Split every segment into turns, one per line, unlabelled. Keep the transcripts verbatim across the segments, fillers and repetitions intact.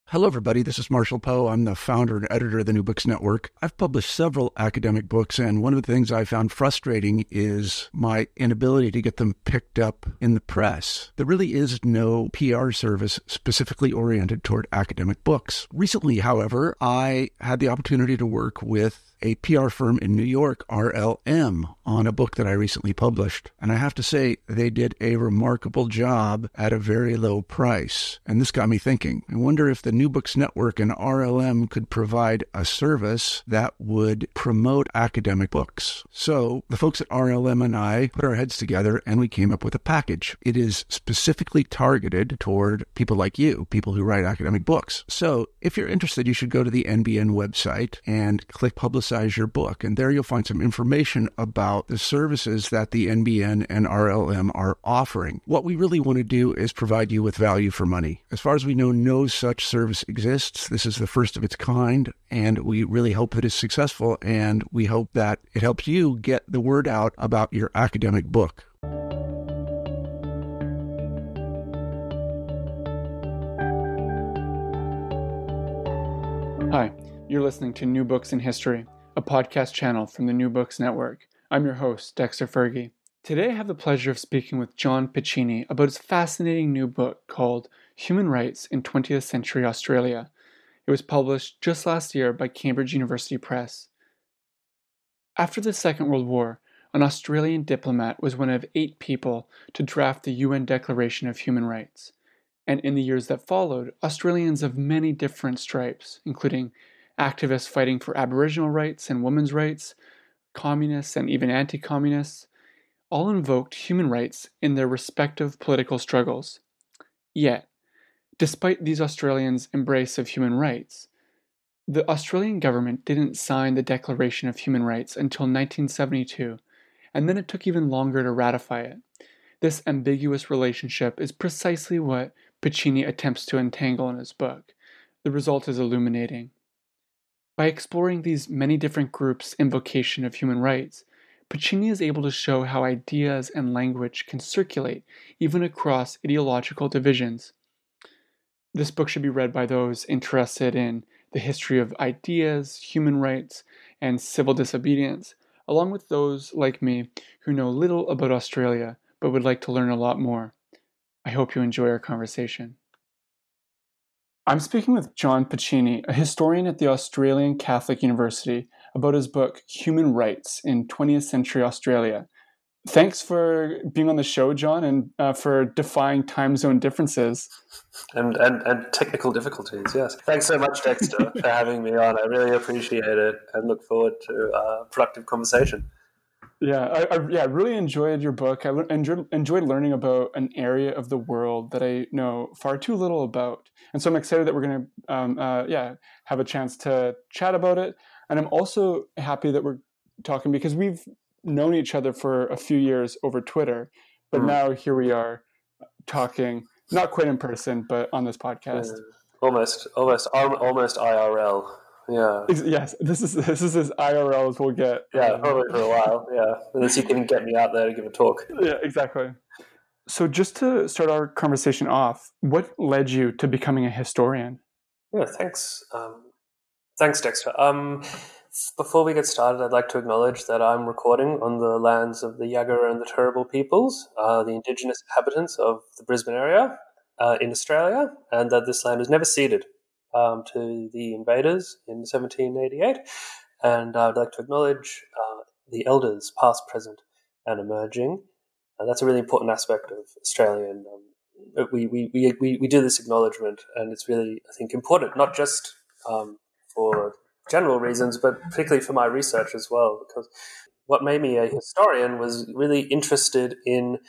Hello, everybody. This is Marshall Poe. I'm the founder and editor of the New Books Network. I've published several academic books, and one of the things I found frustrating is my inability to get them picked up in the press. There really is no P R service specifically oriented toward academic books. Recently, however, I had the opportunity to work with a P R firm in New York, R L M, on a book that I recently published. And I have to say, they did a remarkable job at a very low price. And this got me thinking. I wonder if the New Books Network and R L M could provide a service that would promote academic books. So the folks at R L M and I put our heads together and we came up with a package. It is specifically targeted toward people like you, people who write academic books. So if you're interested, you should go to the N B N website and click Publicize your book. And there you'll find some information about the services that the N B N and R L M are offering. What we really want to do is provide you with value for money. As far as we know, no such service exists. This is the first of its kind, and we really hope that it's successful, and we hope that it helps you get the word out about your academic book.
Hi, you're listening to New Books in History, a podcast channel from the New Books Network. I'm your host, Dexter Fergie. Today I have the pleasure of speaking with John Piccini about his fascinating new book called Human Rights in twentieth Century Australia. It was published just last year by Cambridge University Press. After the Second World War, an Australian diplomat was one of eight people to draft the U N Declaration of Human Rights. And in the years that followed, Australians of many different stripes, including activists fighting for Aboriginal rights and women's rights, communists and even anti-communists, all invoked human rights in their respective political struggles. Yet, despite these Australians' embrace of human rights, the Australian government didn't sign the Declaration of Human Rights until nineteen seventy-two, and then it took even longer to ratify it. This ambiguous relationship is precisely what Piccini attempts to untangle in his book. The result is illuminating. By exploring these many different groups' invocation of human rights, Piccini is able to show how ideas and language can circulate even across ideological divisions. This book should be read by those interested in the history of ideas, human rights, and civil disobedience, along with those like me who know little about Australia but would like to learn a lot more. I hope you enjoy our conversation. I'm speaking with John Piccini, a historian at the Australian Catholic University, about his book, Human Rights in twentieth Century Australia. Thanks for being on the show, John, and uh, for defying time zone differences.
And, and and technical difficulties, yes. Thanks so much, Dexter, for having me on. I really appreciate it and look forward to a productive conversation.
Yeah, I, I yeah really enjoyed your book. I enjoyed, enjoyed learning about an area of the world that I know far too little about. And so I'm excited that we're going to um, uh, yeah have a chance to chat about it. And I'm also happy that we're talking because we've known each other for a few years over Twitter, but mm. now here we are talking, not quite in person, but on this podcast.
Yeah. Almost, almost, almost I R L. Yeah.
Yes, this is this is as I R L as we'll get.
Yeah, um, probably for a while. Yeah, unless you can get me out there to give a talk.
Yeah, exactly. So, just to start our conversation off, what led you to becoming a historian?
Yeah, thanks. Um, thanks, Dexter. Um, before we get started, I'd like to acknowledge that I'm recording on the lands of the Yagara and the Turrbal peoples, uh, the indigenous inhabitants of the Brisbane area uh, in Australia, and that this land was never ceded Um, to the invaders in seventeen eighty-eight, and I'd like to acknowledge uh, the elders, past, present, and emerging. Uh, that's a really important aspect of Australian. Um, we, we we we we do this acknowledgement, and it's really, I think, important, not just um, for general reasons, but particularly for my research as well. Because what made me a historian was really interested in,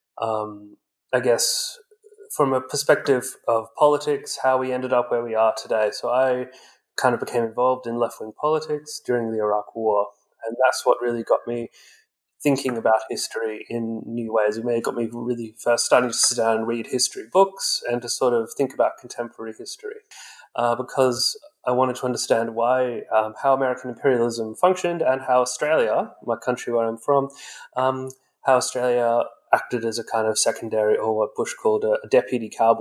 um, I guess, from a perspective of politics, how we ended up where we are today. So I kind of became involved in left-wing politics during the Iraq War, and that's what really got me thinking about history in new ways. It may have got me really first starting to sit down and read history books and to sort of think about contemporary history, uh, because I wanted to understand why, um, how American imperialism functioned and how Australia, my country where I'm from, um, how Australia acted as a kind of secondary, or what Bush called a, a deputy cowboy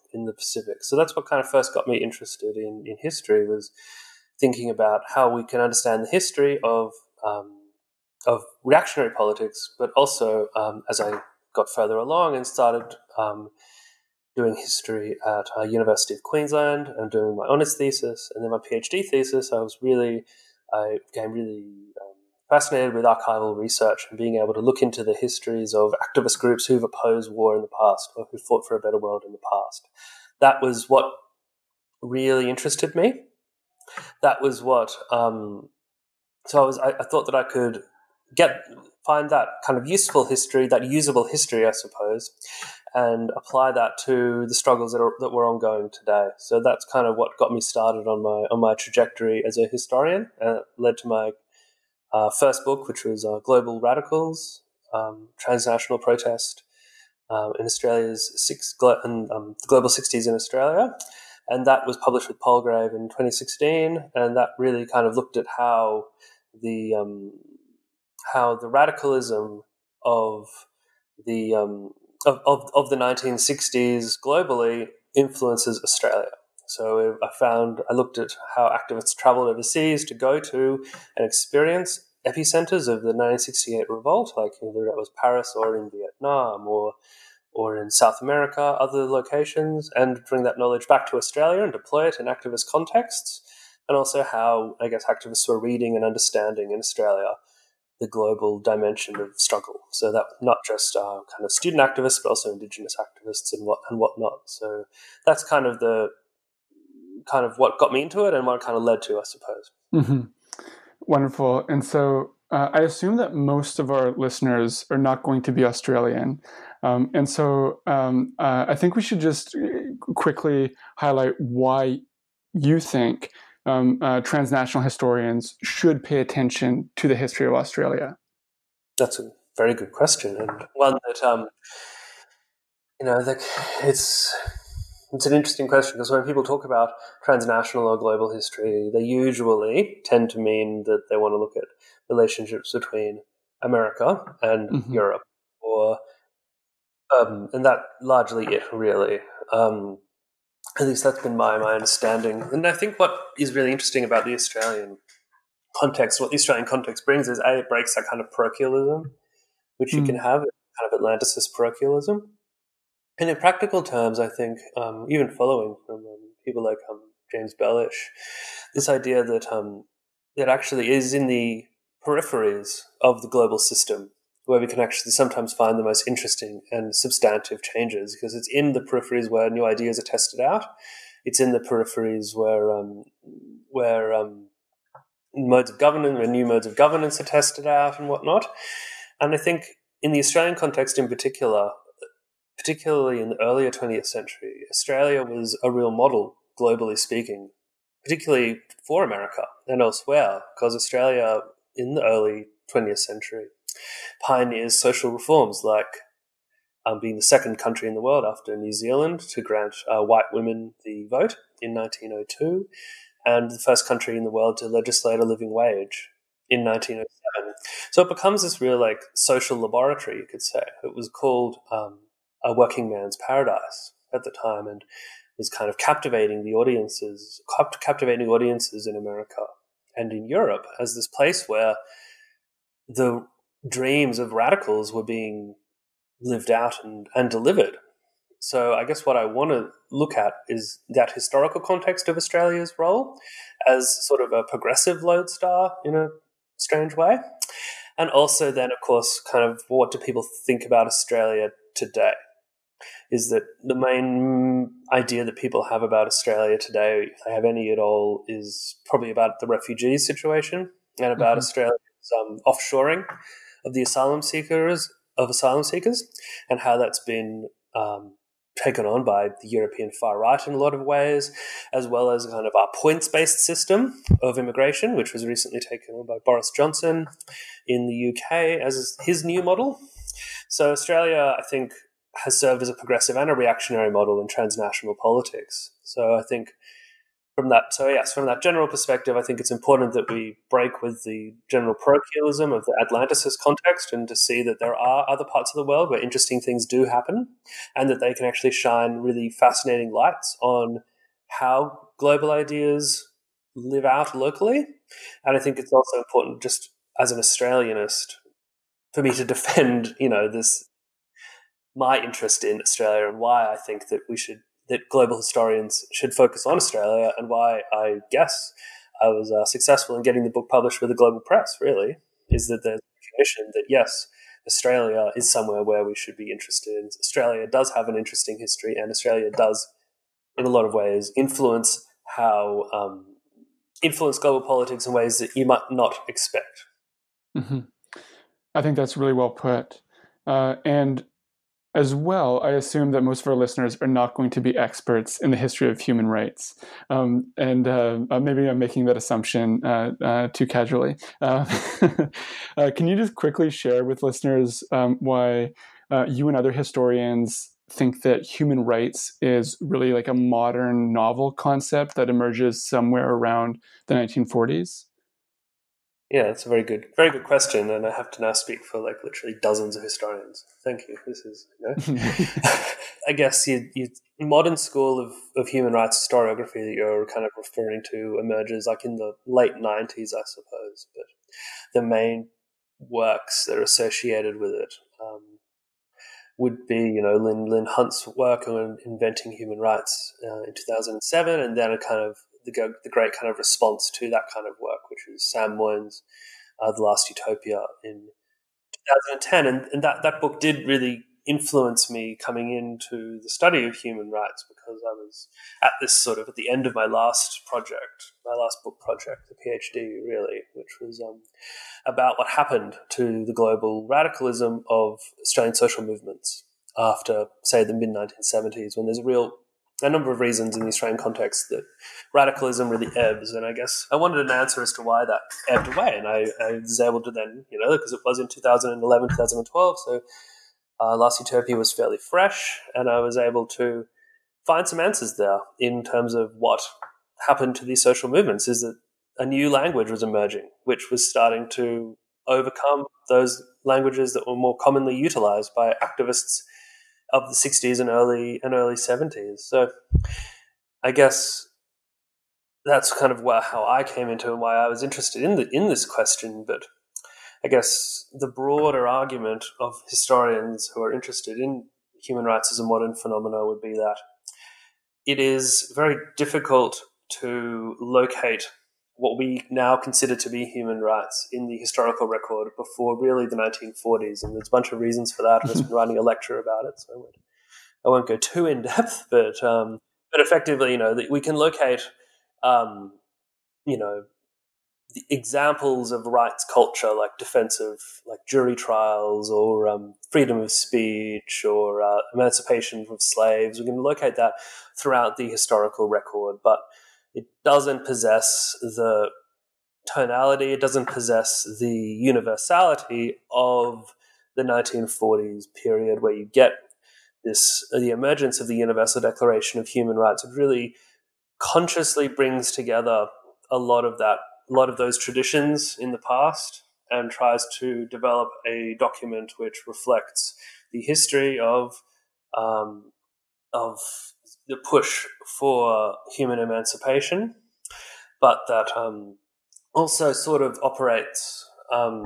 in the Pacific. So that's what kind of first got me interested in, in history, was thinking about how we can understand the history of um, of reactionary politics, but also um, as I got further along and started um, doing history at uh, University of Queensland and doing my honours thesis and then my PhD thesis, I was really, I became really um, fascinated with archival research and being able to look into the histories of activist groups who've opposed war in the past or who fought for a better world in the past. That was what really interested me. That was what, um, so I was, I, I thought that I could get, find that kind of useful history, that usable history, I suppose, and apply that to the struggles that are, that were ongoing today. So that's kind of what got me started on my on my trajectory as a historian, and it led to my uh, first book, which was uh, Global Radicals, um, Transnational Protest um, in Australia's six glo- and, um, the Global Sixties in Australia, and that was published with Palgrave in twenty sixteen, and that really kind of looked at how the um, how the radicalism of the um, Of, of, of the nineteen sixties globally influences Australia. So I found, I looked at how activists traveled overseas to go to and experience epicenters of the nineteen sixty-eight revolt, like whether that was Paris or in Vietnam or or in South America, other locations, and bring that knowledge back to Australia and deploy it in activist contexts, and also how, I guess, activists were reading and understanding in Australia the global dimension of struggle. So that not just uh, kind of student activists, but also Indigenous activists and what and whatnot. So that's kind of the kind of what got me into it and what it kind of led to, I suppose.
Mm-hmm. Wonderful. And so uh, I assume that most of our listeners are not going to be Australian. Um, and so um, uh, I think we should just quickly highlight why you think Um, uh, transnational historians should pay attention to the history of Australia?
That's a very good question, and one that um, you know, like it's it's an interesting question, because when people talk about transnational or global history, they usually tend to mean that they want to look at relationships between America and mm-hmm. Europe, or um, and that largely it really. Um, At least that's been my, my understanding. And I think what is really interesting about the Australian context, what the Australian context brings is, A, it breaks that kind of parochialism, which you mm. can have, kind of Atlanticist parochialism. And in practical terms, I think, um, even following from um, people like um, James Bellish, this idea that um, that actually is in the peripheries of the global system, where we can actually sometimes find the most interesting and substantive changes, because it's in the peripheries where new ideas are tested out. It's in the peripheries where um, where um, modes of governance, where new modes of governance are tested out and whatnot. And I think in the Australian context in particular, particularly in the earlier twentieth century, Australia was a real model, globally speaking, particularly for America and elsewhere, because Australia in the early twentieth century pioneers social reforms, like um, being the second country in the world after New Zealand to grant uh, white women the vote in nineteen oh two, and the first country in the world to legislate a living wage in nineteen oh seven. So it becomes this real like social laboratory, you could say. It was called um, a working man's paradise at the time, and was kind of captivating the audiences, captivating audiences in America and in Europe as this place where the dreams of radicals were being lived out and, and delivered. So I guess what I want to look at is that historical context of Australia's role as sort of a progressive lodestar in a strange way. And also then, of course, kind of what do people think about Australia today? Is that the main idea that people have about Australia today, if they have any at all, is probably about the refugee situation and about mm-hmm. Australia's um, offshoring of the asylum seekers, of asylum seekers, and how that's been um, taken on by the European far right in a lot of ways, as well as kind of our points-based system of immigration, which was recently taken on by Boris Johnson in the U K as his new model. So Australia, I think, has served as a progressive and a reactionary model in transnational politics. So I think from that, so yes, from that general perspective, I think it's important that we break with the general parochialism of the Atlanticist context and to see that there are other parts of the world where interesting things do happen and that they can actually shine really fascinating lights on how global ideas live out locally. And I think it's also important, just as an Australianist, for me to defend, you know, this, my interest in Australia and why I think that we should that global historians should focus on Australia, and why I guess I was uh, successful in getting the book published with the Global Press, really, is that there's recognition that, yes, Australia is somewhere where we should be interested in. Australia does have an interesting history, and Australia does, in a lot of ways, influence how um, influence global politics in ways that you might not expect.
Mm-hmm. I think that's really well put. Uh, and as well, I assume that most of our listeners are not going to be experts in the history of human rights. Um, and uh, maybe I'm making that assumption uh, uh, too casually. Uh, uh, can you just quickly share with listeners um, why uh, you and other historians think that human rights is really like a modern novel concept that emerges somewhere around the nineteen forties?
Yeah, that's a very good, very good question, and I have to now speak for like literally dozens of historians. Thank you. This is, you know, I guess you, you modern school of, of human rights historiography that you're kind of referring to emerges like in the late nineties, I suppose. But the main works that are associated with it um, would be, you know, Lynn Lynn Hunt's work on inventing human rights uh, in two thousand seven, and then a kind of The, the great kind of response to that kind of work, which was Sam Moyn's uh, The Last Utopia in two thousand ten. And, and that, that book did really influence me coming into the study of human rights, because I was at this sort of at the end of my last project, my last book project, the PhD, really, which was um, about what happened to the global radicalism of Australian social movements after, say, the mid nineteen seventies, when there's a real a number of reasons in the Australian context that radicalism really ebbs. And I guess I wanted an answer as to why that ebbed away. And I, I was able to then, you know, because it was in two thousand eleven, two thousand twelve, so uh, Last Utopia was fairly fresh, and I was able to find some answers there in terms of what happened to these social movements. Is that a new language was emerging, which was starting to overcome those languages that were more commonly utilized by activists of the sixties and early and early seventies. So I guess that's kind of where, how I came into and why I was interested in the in this question. But I guess the broader argument of historians who are interested in human rights as a modern phenomenon would be that it is very difficult to locate what we now consider to be human rights in the historical record before really the nineteen forties. And there's a bunch of reasons for that. I've just been writing a lecture about it, so I won't, I won't go too in depth, but, um, but effectively, you know, we can locate, um, you know, the examples of rights culture, like defensive, like jury trials, or um, freedom of speech, or uh, emancipation of slaves. We can locate that throughout the historical record, but it doesn't possess the tonality, it doesn't possess the universality of the nineteen forties period, where you get this, the emergence of the Universal Declaration of Human Rights. It really consciously brings together a lot of that, a lot of those traditions in the past, and tries to develop a document which reflects the history of um, of the push for human emancipation, but that um, also sort of operates, um,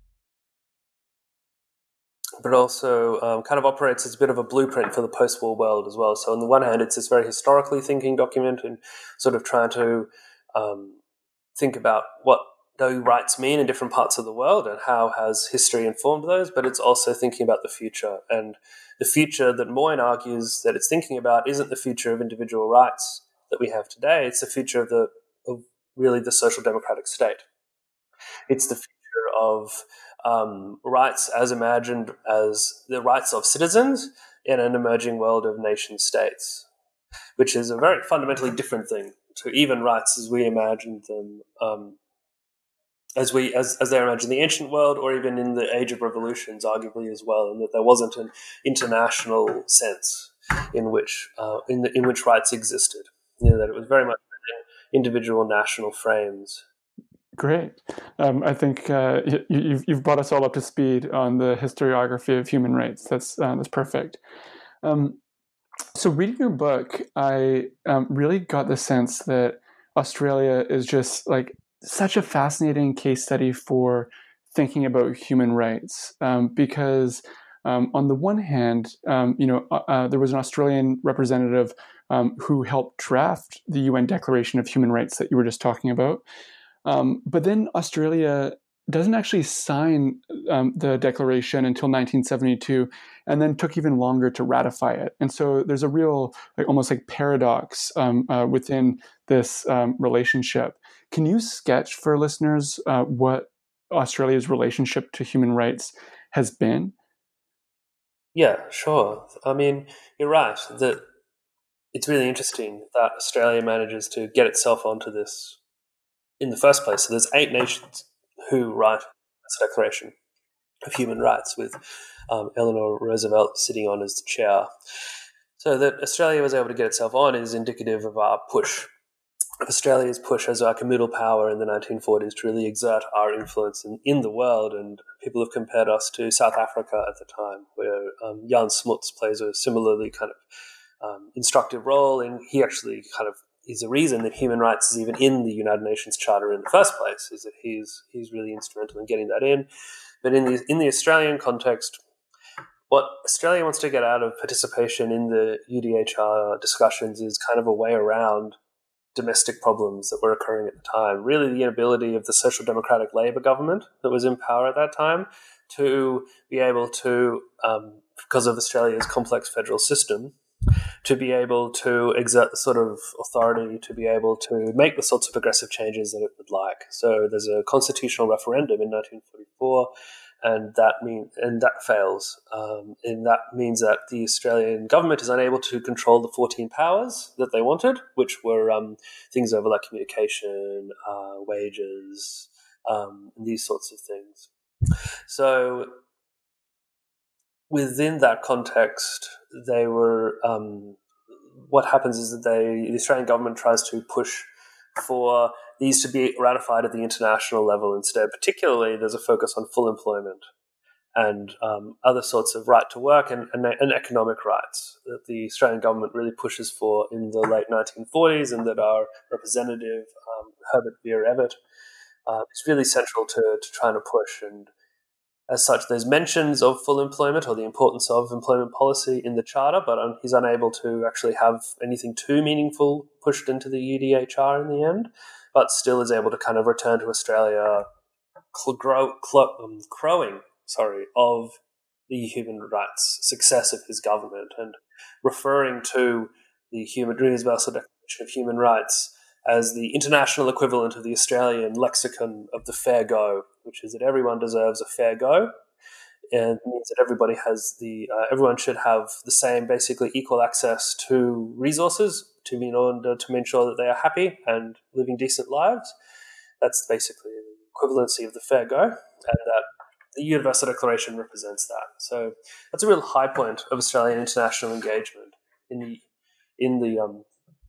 but also um, kind of operates as a bit of a blueprint for the post-war world as well. So on the one hand, it's this very historically thinking document and sort of trying to um, think about what do rights mean in different parts of the world and how has history informed those, but it's also thinking about the future. And the future that Moyne argues that it's thinking about isn't the future of individual rights that we have today. It's the future of the of really the social democratic state. It's the future of um, rights as imagined as the rights of citizens in an emerging world of nation states, which is a very fundamentally different thing to even rights as we imagined them, um, as we as, as they're imagined in the ancient world, or even in the age of revolutions, arguably as well, in that there wasn't an international sense in which uh, in the, in which rights existed. You know, that it was very much individual national frames.
Great. Um, I think uh, you, you've you've brought us all up to speed on the historiography of human rights. That's uh, that's perfect. Um, so, reading your book, I um, really got the sense that Australia is just like such a fascinating case study for thinking about human rights, um, because um, on the one hand, um, you know, uh, uh, there was an Australian representative um, who helped draft the U N Declaration of Human Rights that you were just talking about. Um, but then Australia doesn't actually sign um, the declaration until nineteen seventy-two, and then took even longer to ratify it. And so there's a real, like, almost like paradox um, uh, within this um, relationship. Can you sketch for listeners uh, what Australia's relationship to human rights has been?
Yeah, sure. I mean, you're right that it's really interesting that Australia manages to get itself onto this in the first place. So there's eight nations who write this Declaration of Human Rights, with um, Eleanor Roosevelt sitting on as the chair. So that Australia was able to get itself on is indicative of our push, of Australia's push as like a middle power in the nineteen forties to really exert our influence in, in the world. And people have compared us to South Africa at the time, where um, Jan Smuts plays a similarly kind of um, instructive role, and he actually kind of is a reason that human rights is even in the United Nations Charter in the first place, is that he's he's really instrumental in getting that in. But in the in the Australian context, what Australia wants to get out of participation in the U D H R discussions is kind of a way around domestic problems that were occurring at the time. Really, the inability of the Social Democratic Labor government that was in power at that time to be able to, um, because of Australia's complex federal system, to be able to exert the sort of authority to be able to make the sorts of progressive changes that it would like. So there's a constitutional referendum in nineteen forty-four, and that mean and that fails. Um, and that means that the Australian government is unable to control the fourteen powers that they wanted, which were um, things over like communication, uh, wages, um, and these sorts of things. So within that context, they were. Um, what happens is that they, the Australian government tries to push for these to be ratified at the international level instead. Particularly, there's a focus on full employment and um, other sorts of right to work and, and, and economic rights that the Australian government really pushes for in the late nineteen forties, and that our representative, um, Herbert Vere-Evatt, uh, is really central to, to trying to push. And as such, there's mentions of full employment or the importance of employment policy in the Charter, but um, he's unable to actually have anything too meaningful pushed into the U D H R in the end, but still is able to kind of return to Australia cl- grow, cl- um, crowing sorry, of the human rights success of his government, and referring to the human Universal Declaration of Human Rights as the international equivalent of the Australian lexicon of the fair go, which is that everyone deserves a fair go, and means that everybody has the uh, everyone should have the same, basically equal access to resources to be in order to make sure that they are happy and living decent lives. That's basically the equivalency of the fair go, and that the Universal Declaration represents that. So that's a real high point of Australian international engagement in the in the um,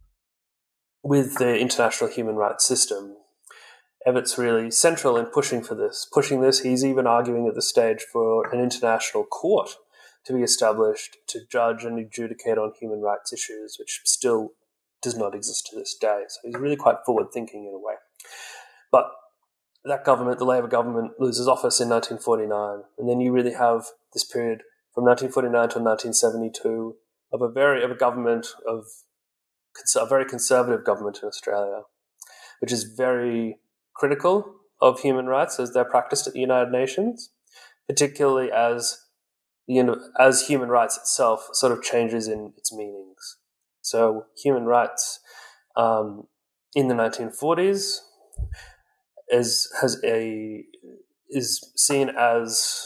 with the international human rights system. Evatt's really central in pushing for this. Pushing this, he's even arguing at the stage for an international court to be established to judge and adjudicate on human rights issues, which still does not exist to this day. So he's really quite forward-thinking in a way. But that government, the Labor government, loses office in nineteen forty-nine, and then you really have this period from nineteen forty-nine to nineteen seventy-two of a very of a government of a very conservative government in Australia, which is very critical of human rights as they're practiced at the United Nations, particularly as the as human rights itself sort of changes in its meanings. So human rights um, in the nineteen forties is has a is seen as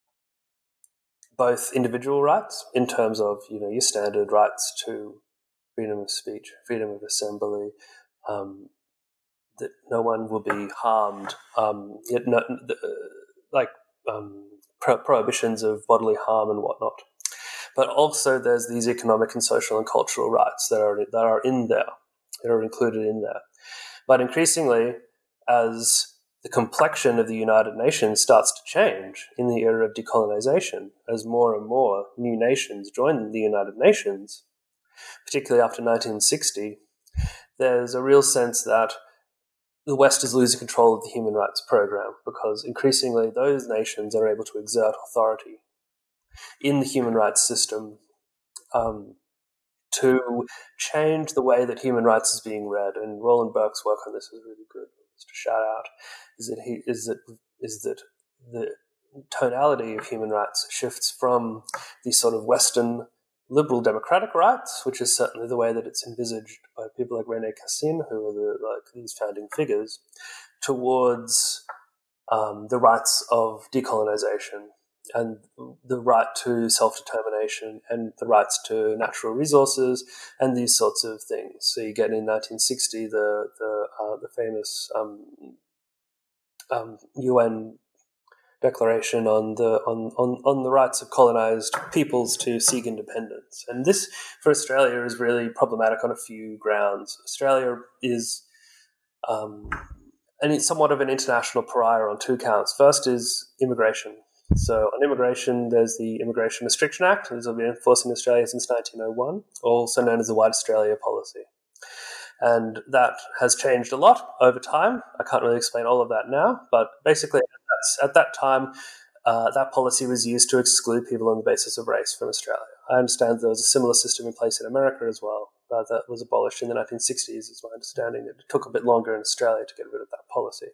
both individual rights in terms of, you know, your standard rights to freedom of speech, freedom of assembly, um, that no one will be harmed, um, yet no, uh, like um, pro- prohibitions of bodily harm and whatnot. But also, there's these economic and social and cultural rights that are that are in there, that are included in there. But increasingly, as the complexion of the United Nations starts to change in the era of decolonization, as more and more new nations join the United Nations, particularly after nineteen sixty, there's a real sense that the West is losing control of the human rights program because increasingly those nations are able to exert authority in the human rights system um, to change the way that human rights is being read. And Roland Burke's work on this is really good. Just a shout out is that he is that is that the tonality of human rights shifts from the sort of Western liberal democratic rights, which is certainly the way that it's envisaged by people like René Cassin, who are the, like these founding figures, towards um, the rights of decolonization and the right to self-determination and the rights to natural resources and these sorts of things. So you get in nineteen sixty the the uh, the famous um, um, U N Declaration on the on, on, on the rights of colonized peoples to seek independence. And this, for Australia, is really problematic on a few grounds. Australia is um, and it's somewhat of an international pariah on two counts. First is immigration. So on immigration, there's the Immigration Restriction Act, which has been enforced in Australia since nineteen oh one, also known as the White Australia Policy. And that has changed a lot over time. I can't really explain all of that now, but basically at that time, uh, that policy was used to exclude people on the basis of race from Australia. I understand there was a similar system in place in America as well, but that was abolished in the nineteen sixties, is my understanding. It took a bit longer in Australia to get rid of that policy.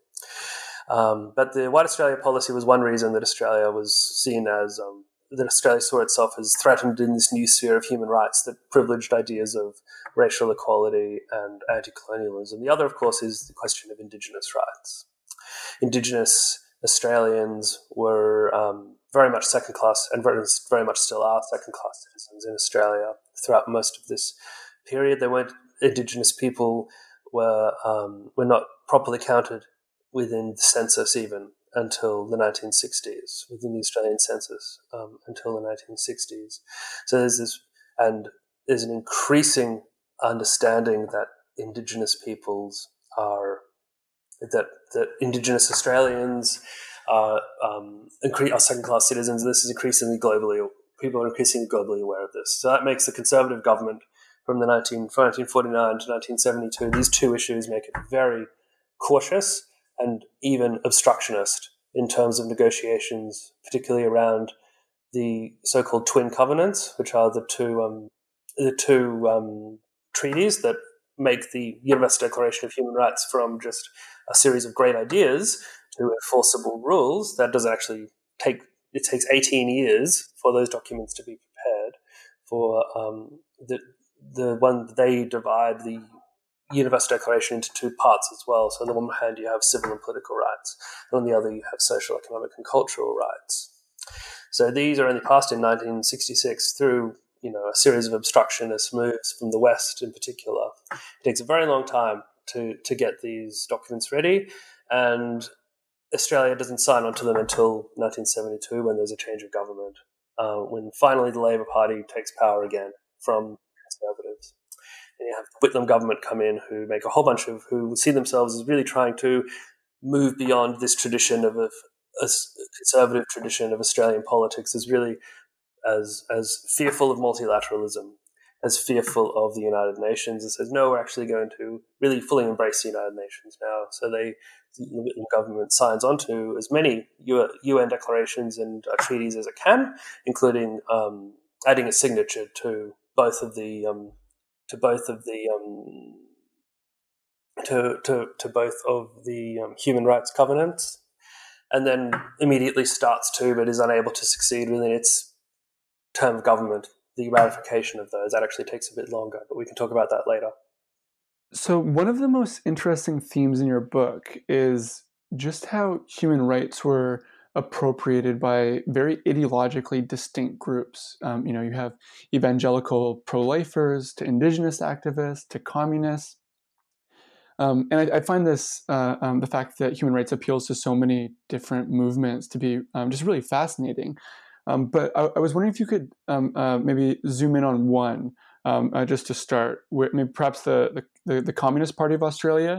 Um, but the White Australia policy was one reason that Australia was seen as, um, that Australia saw itself as threatened in this new sphere of human rights that privileged ideas of racial equality and anti-colonialism. The other, of course, is the question of Indigenous rights. Indigenous Australians were um, very much second-class and very, very much still are second-class citizens in Australia throughout most of this period. They weren't Indigenous people were um, were not properly counted within the census even until the nineteen sixties, within the Australian census um, until the nineteen sixties. So there's this, and there's an increasing understanding that Indigenous peoples are, that, that Indigenous Australians are, um, are second-class citizens. This is increasingly globally, people are increasingly globally aware of this. So that makes the Conservative government from the nineteen, from nineteen forty-nine to nineteen seventy-two, these two issues make it very cautious and even obstructionist in terms of negotiations, particularly around the so-called twin covenants, which are the two um, the two um, treaties that make the Universal Declaration of Human Rights from just a series of great ideas to enforceable rules. That doesn't actually take. It takes eighteen years for those documents to be prepared. For um, the the one they divide the Universal Declaration into two parts as well. So on the one hand, you have civil and political rights, and on the other, you have social, economic, and cultural rights. So these are only passed in nineteen sixty-six through, you know, a series of obstructionist moves from the West in particular. It takes a very long time to to get these documents ready, and Australia doesn't sign onto them until nineteen seventy-two, when there's a change of government, uh, when finally the Labor Party takes power again from Conservatives. And you have the Whitlam government come in, who make a whole bunch of, who see themselves as really trying to move beyond this tradition of a, a conservative tradition of Australian politics, as really as as fearful of multilateralism, as fearful of the United Nations, and says, no, we're actually going to really fully embrace the United Nations now. So they, the Whitlam government signs onto as many U N declarations and uh, treaties as it can, including um, adding a signature to both of the um, to both of the um, to, to to both of the um, human rights covenants, and then immediately starts to, but is unable to succeed within its term of government. The ratification of those, that actually takes a bit longer, but we can talk about that later.
So one of the most interesting themes in your book is just how human rights were appropriated by very ideologically distinct groups. Um, you know, you have evangelical pro-lifers to indigenous activists to communists. Um, and I, I find this, uh, um, the fact that human rights appeals to so many different movements to be um, just really fascinating. Um, but I, I was wondering if you could um, uh, maybe zoom in on one, um, uh, just to start, with maybe perhaps the, the, the Communist Party of Australia.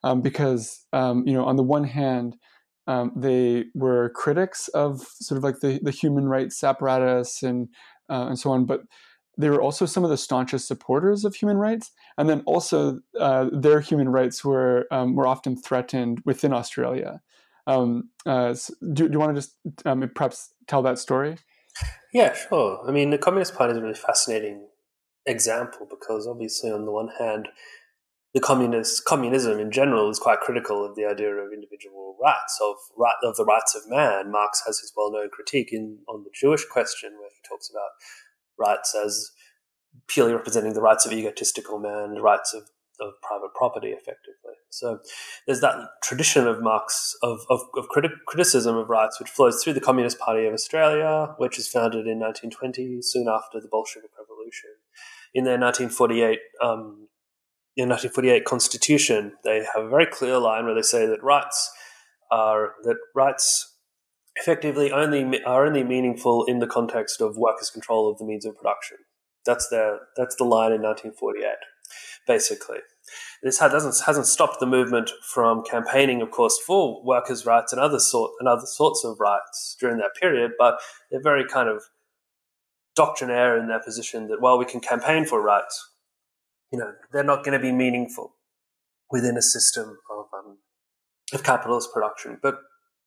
um, because, um, you know, on the one hand, um, they were critics of sort of like the, the human rights apparatus and uh, and so on, but they were also some of the staunchest supporters of human rights. And then also uh, their human rights were um, were often threatened within Australia. Um, uh, do, do you want to just um, perhaps tell that story?
Yeah, sure. I mean, the Communist Party is a really fascinating example because obviously on the one hand, the communist communism in general is quite critical of the idea of individual rights, of right, of the rights of man. Marx has his well-known critique in on the Jewish question, where he talks about rights as purely representing the rights of egotistical man, the rights of, of private property, effectively. So there's that tradition of Marx of of, of criti- criticism of rights, which flows through the Communist Party of Australia, which is founded in nineteen twenty, soon after the Bolshevik Revolution. In their nineteen forty-eight. Um, In nineteen forty-eight Constitution, they have a very clear line where they say that rights are that rights effectively only are only meaningful in the context of workers' control of the means of production. That's their that's the line in nineteen forty-eight, basically. This hasn't hasn't stopped the movement from campaigning, of course, for workers' rights and other sort and other sorts of rights during that period, but they're very kind of doctrinaire in their position that while we can campaign for rights, you know, they're not going to be meaningful within a system of um, of capitalist production. But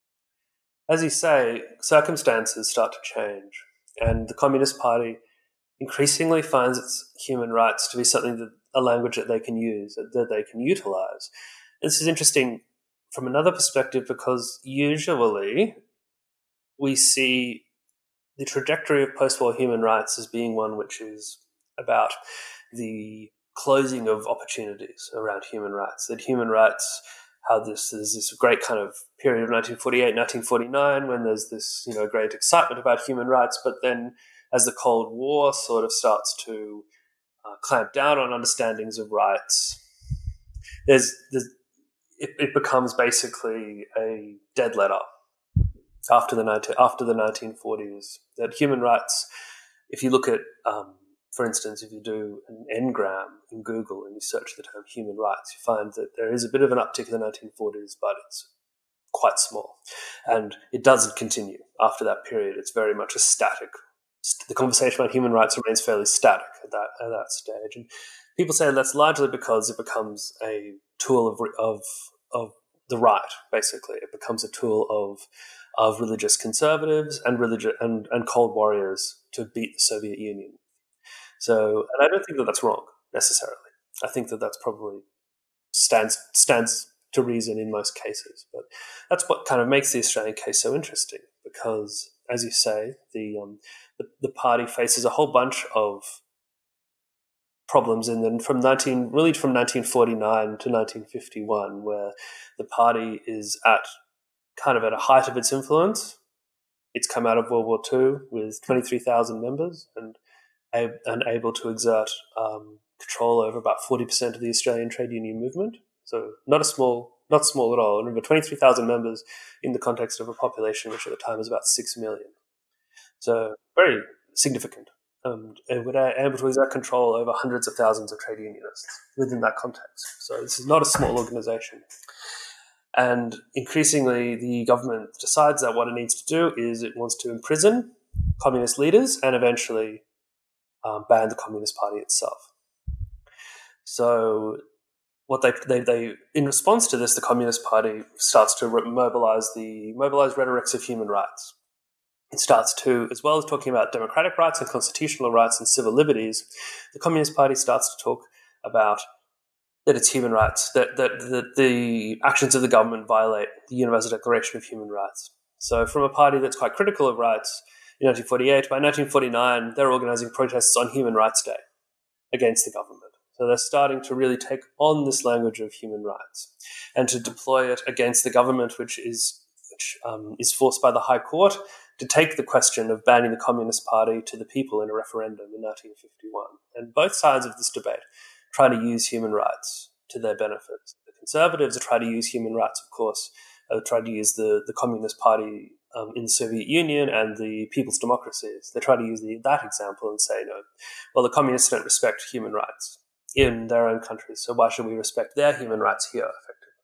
as you say, circumstances start to change, and the Communist Party increasingly finds its human rights to be something that a language that they can use, that they can utilize. And this is interesting from another perspective because usually we see the trajectory of post-war human rights as being one which is about the closing of opportunities around human rights, that human rights, how this is this great kind of period of nineteen forty-eight, nineteen forty-nine, when there's this, you know, great excitement about human rights, but then as the Cold War sort of starts to uh, clamp down on understandings of rights, there's, there's it, it becomes basically a dead letter after the nineteen, after the nineteen forties, that human rights, if you look at um, for instance, if you do an engram in Google and you search the term human rights, you find that there is a bit of an uptick in the nineteen forties, but it's quite small. And it doesn't continue after that period. It's very much a static. The conversation about human rights remains fairly static at that at that stage. And people say that's largely because it becomes a tool of of of the right, basically. It becomes a tool of of religious conservatives and religious and, and cold warriors to beat the Soviet Union. So, and I don't think that that's wrong necessarily. I think that that's probably stands stands to reason in most cases. But that's what kind of makes the Australian case so interesting, because, as you say, the um, the, the party faces a whole bunch of problems in the, from nineteen really from nineteen forty-nine to nineteen fifty-one, where the party is at kind of at a height of its influence. It's come out of World War Two with twenty-three thousand members and and able to exert um, control over about forty percent of the Australian trade union movement. So not a small, not small at all. Remember, twenty-three thousand members in the context of a population which at the time was about six million. So very significant. Um, and we're able to exert control over hundreds of thousands of trade unionists within that context. So this is not a small organisation. And increasingly, the government decides that what it needs to do is it wants to imprison communist leaders and eventually um, ban the Communist Party itself. So what they, they, they, in response to this, the Communist Party starts to mobilize the mobilize rhetorics of human rights. It starts to, as well as talking about democratic rights and constitutional rights and civil liberties, the Communist Party starts to talk about that it's human rights, that, that, that the actions of the government violate the Universal Declaration of Human Rights. So from a party that's quite critical of rights in nineteen forty-eight, by nineteen forty-nine, they're organizing protests on Human Rights Day against the government. So they're starting to really take on this language of human rights and to deploy it against the government, which is which um, is forced by the High Court to take the question of banning the Communist Party to the people in a referendum in nineteen fifty-one. And both sides of this debate try to use human rights to their benefit. The Conservatives are trying to use human rights, of course, uh, try to use the, the Communist Party um, in the Soviet Union and the people's democracies. They try to use the, that example and say, no, well, the communists don't respect human rights in their own countries, so why should we respect their human rights here, effectively?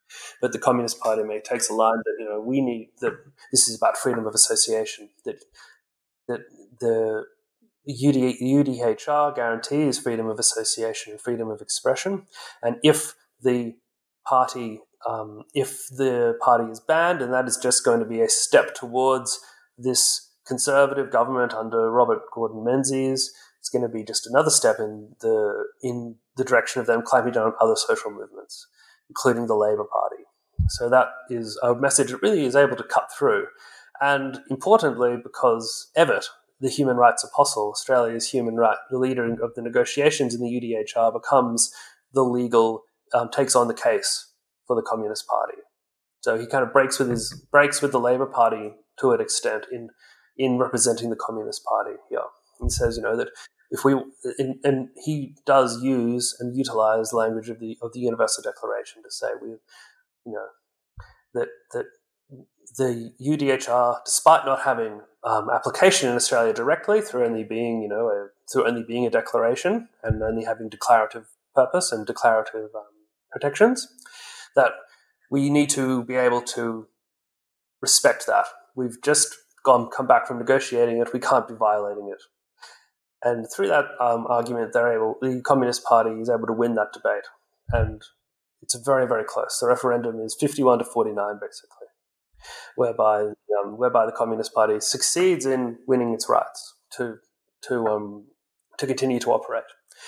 But the Communist Party may takes a line that, you know, we need that this is about freedom of association, that that the U D H R guarantees freedom of association and freedom of expression, and if the party um, if the party is banned, and that is just going to be a step towards this conservative government under Robert Gordon Menzies, it's going to be just another step in the in the direction of them clamping down on other social movements, including the Labour Party. So that is a message that really is able to cut through. And importantly, because Evatt, the human rights apostle, Australia's human right, the leader of the negotiations in the U D H R, becomes the legal, um, takes on the case for the Communist Party. So he kind of breaks with his breaks with the Labour Party to an extent in in representing the Communist Party. Yeah, he says, you know, that if we in, and he does use and utilize language of the of the Universal Declaration to say we, you know, that that the U D H R, despite not having um, application in Australia directly, through only being, you know, a, through only being a declaration and only having declarative purpose and declarative um, protections, that we need to be able to respect that. We've just gone come back from negotiating it. We can't be violating it. And through that um, argument, they're able. The Communist Party is able to win that debate, and it's very, very close. The referendum is fifty-one to forty-nine, basically, whereby um, whereby the Communist Party succeeds in winning its rights to to um, to continue to operate.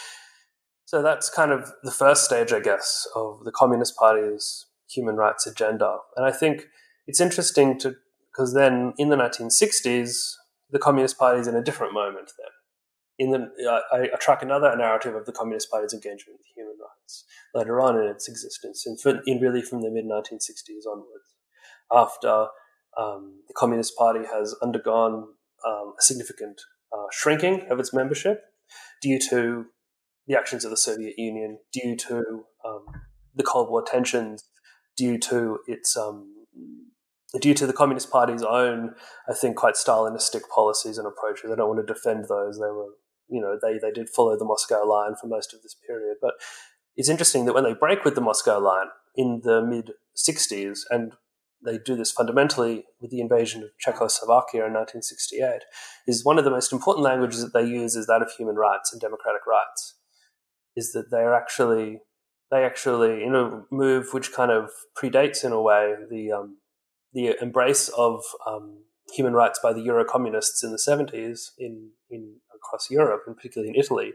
So that's kind of the first stage, I guess, of the Communist Party's human rights agenda. And I think it's interesting to because then in the nineteen sixties, the Communist Party is in a different moment. Then, in the uh, I, I track another narrative of the Communist Party's engagement with human rights later on in its existence, in, in really from the mid nineteen sixties onwards, after um, the Communist Party has undergone um, a significant uh, shrinking of its membership due to the actions of the Soviet Union, due to um, the Cold War tensions, due to its um, due to the Communist Party's own, I think, quite Stalinistic policies and approaches. I don't want to defend those. They were, you know, they, they did follow the Moscow line for most of this period. But it's interesting that when they break with the Moscow line in the mid-sixties, and they do this fundamentally with the invasion of Czechoslovakia in nineteen sixty-eight, is one of the most important languages that they use is that of human rights and democratic rights, is that they're actually, they actually, in a move which kind of predates, in a way, the um, the embrace of um, human rights by the Euro-communists in the seventies in, in across Europe, and particularly in Italy.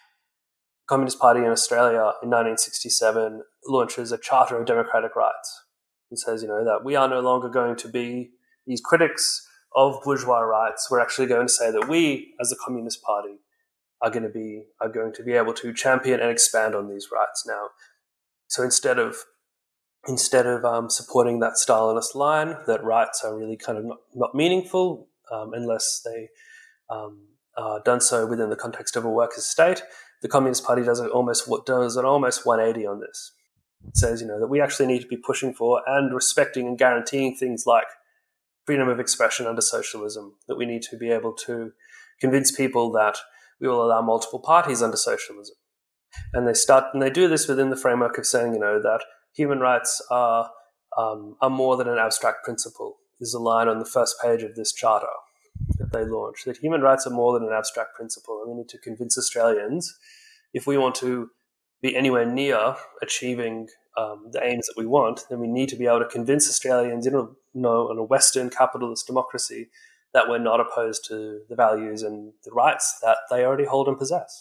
The Communist Party in Australia in nineteen sixty-seven launches a Charter of Democratic Rights and says, you know, that we are no longer going to be these critics of bourgeois rights. We're actually going to say that we, as the Communist Party, are going to be are going to be able to champion and expand on these rights now. So instead of Instead of um, supporting that Stalinist line, that rights are really kind of not, not meaningful um, unless they um, are done so within the context of a workers' state, the Communist Party does it almost does an almost one eighty on this. It says, you know, that we actually need to be pushing for and respecting and guaranteeing things like freedom of expression under socialism. That we need to be able to convince people that we will allow multiple parties under socialism, and they start and they do this within the framework of saying, you know, that human rights are um, are more than an abstract principle. There's a line on the first page of this charter that they launched, that human rights are more than an abstract principle, and we need to convince Australians, if we want to be anywhere near achieving um, the aims that we want, then we need to be able to convince Australians in a, you know, in a Western capitalist democracy that we're not opposed to the values and the rights that they already hold and possess.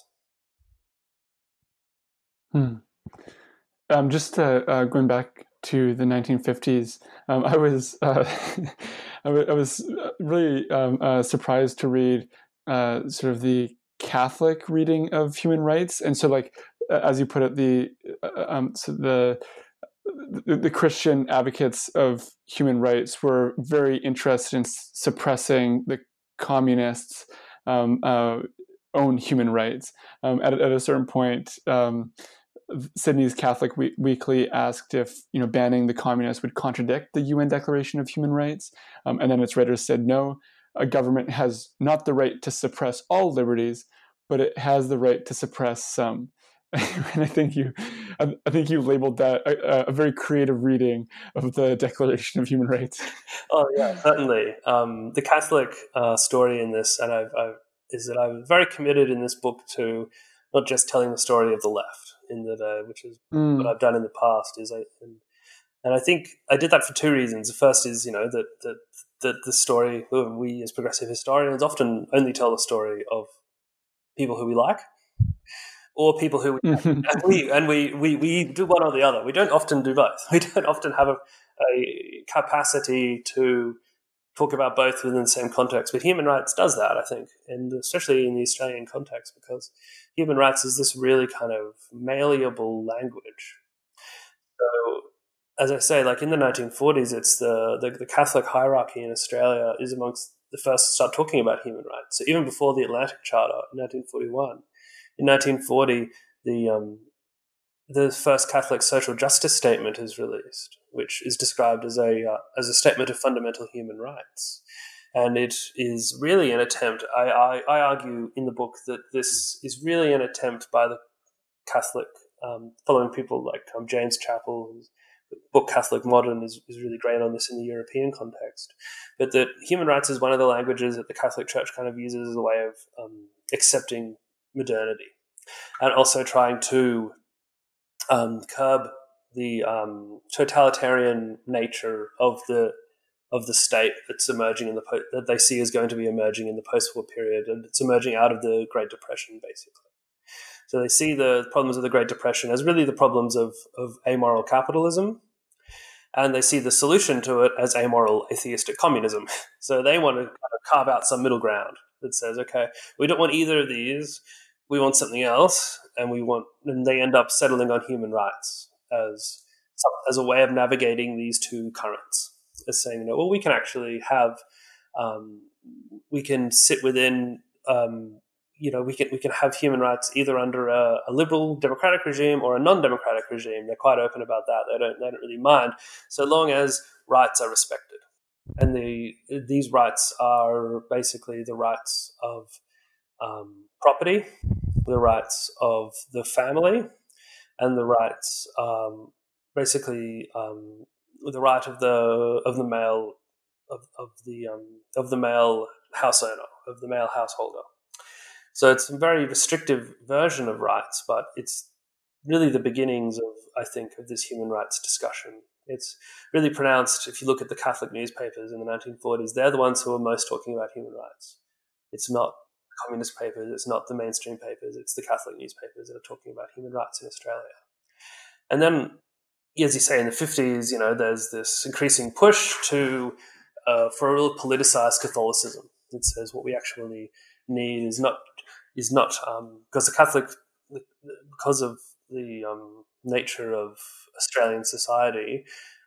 Hmm. Um, just uh, uh, going back to the nineteen fifties, um, I was uh, I, w- I was really um, uh, surprised to read uh, sort of the Catholic reading of human rights, and so, like as you put it, the uh, um, so the, the the Christian advocates of human rights were very interested in s- suppressing the communists' um, uh, own human rights. Um, at, at a certain point. Um, Sydney's Catholic we- Weekly asked if, you know, banning the communists would contradict the U N Declaration of Human Rights, um, and then its writers said no. A government has not the right to suppress all liberties, but it has the right to suppress some. And I think you, I, I think you labeled that a, a very creative reading of the Declaration of Human Rights.
Oh yeah, certainly. Um, the Catholic uh, story in this, and I've, I've, is that I'm very committed in this book to not just telling the story of the left, in that, uh, which is mm. what I've done in the past. Is I, and, and I think I did that for two reasons. The first is, you know, that that that the story, we as progressive historians often only tell the story of people who we like, or people who we, and we and we, we we do one or the other. We don't often do both. We don't often have a, a capacity to talk about both within the same context. But human rights does that, I think, and especially in the Australian context, because human rights is this really kind of malleable language. So, as I say, like in the nineteen forties, it's the, the, the Catholic hierarchy in Australia is amongst the first to start talking about human rights. So even before the Atlantic Charter in nineteen forty-one, in nineteen forty, the um, the first Catholic social justice statement is released, which is described as a uh, as a statement of fundamental human rights, and it is really an attempt. I, I, I argue in the book that this is really an attempt by the Catholic, um, following people like um, James Chappell, whose book Catholic Modern is, is really great on this in the European context, but that human rights is one of the languages that the Catholic Church kind of uses as a way of um, accepting modernity, and also trying to um, curb the um, totalitarian nature of the of the state that's emerging in the po- that they see is going to be emerging in the post-war period, and it's emerging out of the Great Depression, basically. So they see the problems of the Great Depression as really the problems of, of amoral capitalism, and they see the solution to it as amoral atheistic communism. So they want to kind of carve out some middle ground that says, okay, we don't want either of these, we want something else, and we want, and they end up settling on human rights as as a way of navigating these two currents. As saying, you know, well, we can actually have, um, we can sit within, um, you know, we can we can have human rights either under a, a liberal democratic regime or a non-democratic regime. They're quite open about that. They don't they don't really mind, so long as rights are respected. And the these rights are basically the rights of um, property, the rights of the family, and the rights, um, basically, um, the right of the of the male of, of the um, of the male house owner, of the male householder. So it's a very restrictive version of rights, but it's really the beginnings of, I think, of this human rights discussion. It's really pronounced. If you look at the Catholic newspapers in the nineteen forties, they're the ones who are most talking about human rights. It's not communist papers, it's not the mainstream papers, it's the Catholic newspapers that are talking about human rights in Australia. And then, as you say, in the fifties, you know, there's this increasing push to uh, for a real politicized Catholicism that says what we actually need is not is not um, because the Catholic because of the um, nature of Australian society,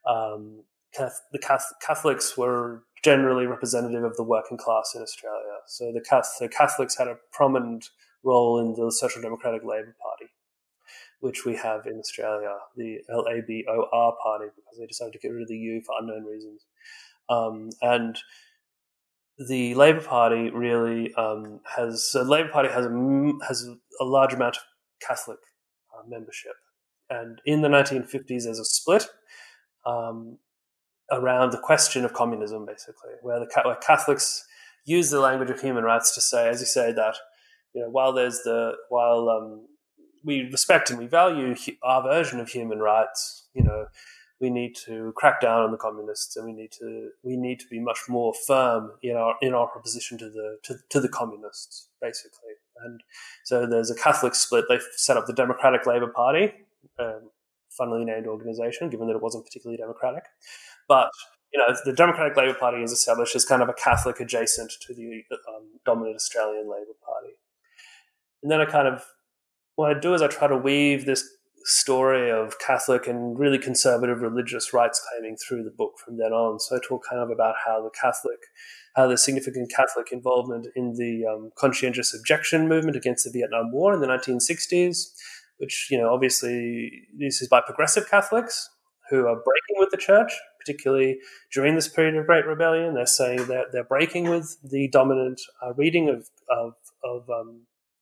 um, the Catholics were generally representative of the working class in Australia. So the Catholics had a prominent role in the Social Democratic Labor Party, which we have in Australia, the L A B O R party, because they decided to get rid of the U for unknown reasons. Um, and the Labor Party really um, has, so the Labor Party has a, has a large amount of Catholic uh, membership. And in the nineteen fifties, there's a split um, around the question of communism, basically, where the where Catholics use the language of human rights to say, as you say, that, you know, while there's the, while um, we respect and we value our version of human rights, you know, we need to crack down on the communists, and we need to we need to be much more firm in our in our opposition to the to, to the communists, basically. And so there's a Catholic split. They set up the Democratic Labor Party, um, funnily named organization, given that it wasn't particularly democratic. But you know, the Democratic Labor Party is established as kind of a Catholic adjacent to the um, dominant Australian Labor Party. And then I kind of what I do is I try to weave this story of Catholic and really conservative religious rights claiming through the book from then on. So I talk kind of about how the Catholic, how the significant Catholic involvement in the um, conscientious objection movement against the Vietnam War in the nineteen sixties, which, you know, obviously this is by progressive Catholics who are breaking with the church, particularly during this period of Great Rebellion. They're saying that they're breaking with the dominant uh, reading of, of, of um,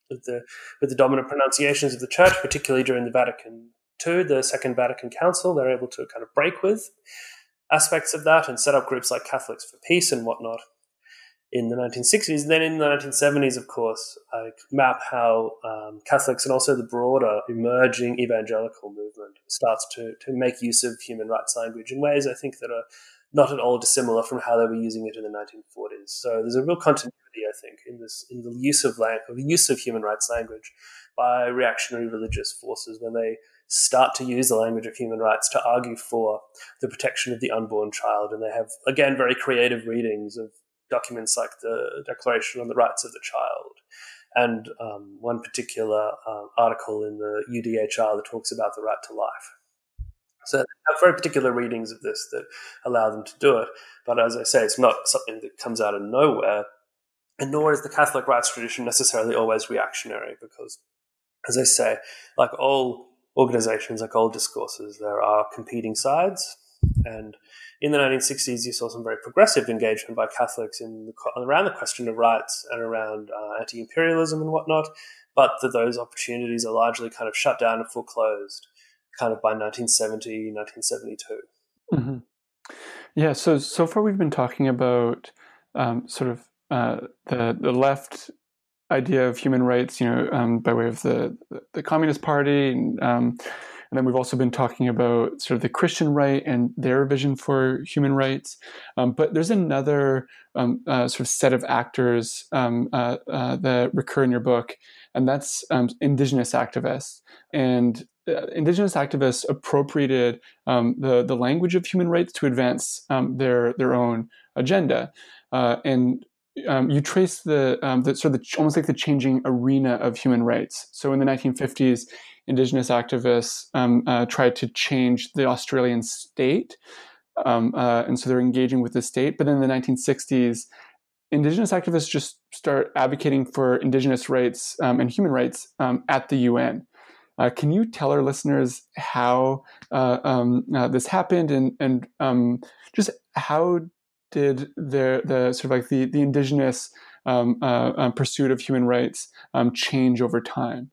with the with the dominant pronunciations of the Church, particularly during the Vatican two, the Second Vatican Council. They're able to kind of break with aspects of that and set up groups like Catholics for Peace and whatnot in the nineteen sixties. And then in the nineteen seventies, of course, I map how um, Catholics and also the broader emerging evangelical movement starts to, to make use of human rights language in ways I think that are not at all dissimilar from how they were using it in the nineteen forties. So there's a real continuity, I think, in this in the use of lang- the use of human rights language by reactionary religious forces when they start to use the language of human rights to argue for the protection of the unborn child. And they have, again, very creative readings of documents like the Declaration on the Rights of the Child and um, one particular um, article in the U D H R that talks about the right to life. So they have very particular readings of this that allow them to do it. But as I say, it's not something that comes out of nowhere, and nor is the Catholic rights tradition necessarily always reactionary because, as I say, like all organizations, like all discourses, there are competing sides. And in the nineteen sixties, you saw some very progressive engagement by Catholics in the, around the question of rights and around uh, anti-imperialism and whatnot, but that those opportunities are largely kind of shut down and foreclosed kind of by nineteen seventy, nineteen seventy-two.
Mm-hmm. Yeah, so so far we've been talking about um, sort of uh, the the left idea of human rights, you know, um, by way of the the Communist Party, and, um, and then we've also been talking about sort of the Christian right and their vision for human rights. Um, but there's another um, uh, sort of set of actors um, uh, uh, that recur in your book, and that's um, Indigenous activists. And uh, Indigenous activists appropriated um, the the language of human rights to advance um, their their own agenda, uh, and Um, you trace the, um, the sort of the, almost like the changing arena of human rights. So in the nineteen fifties, Indigenous activists um, uh, tried to change the Australian state, um, uh, and so they're engaging with the state. But then in the nineteen sixties, Indigenous activists just start advocating for Indigenous rights um, and human rights um, at the U N. Uh, can you tell our listeners how uh, um, uh, this happened, and and um, just how did the the sort of like the the indigenous um, uh, um, pursuit of human rights um, change over time?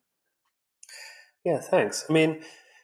Yeah, thanks. I mean,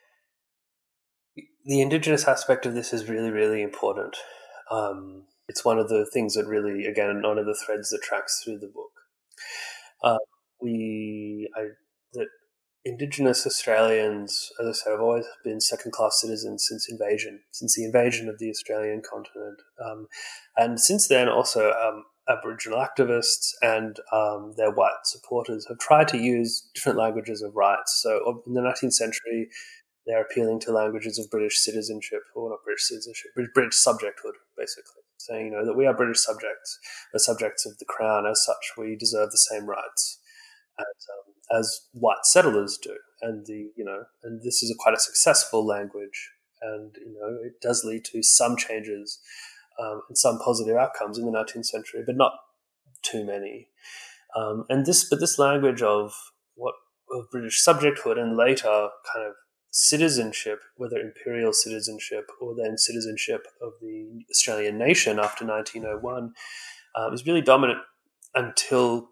the indigenous aspect of this is really, really important. Um, it's one of the things that really, again, one of the threads that tracks through the book. Uh, we, I, that Indigenous Australians, as I said, have always been second-class citizens since invasion, since the invasion of the Australian continent. Um, and since then, also, um, Aboriginal activists and um, their white supporters have tried to use different languages of rights. So in the nineteenth century, they're appealing to languages of British citizenship, or not British citizenship, British subjecthood, basically, saying, you know, that we are British subjects, we're subjects of the Crown. As such, we deserve the same rights as, um, as white settlers do. And the, you know, and this is a quite a successful language, and you know, it does lead to some changes um, and some positive outcomes in the nineteenth century, but not too many. Um, and this, but this language of what of British subjecthood and later kind of citizenship, whether imperial citizenship or then citizenship of the Australian nation after nineteen oh one, uh, was really dominant until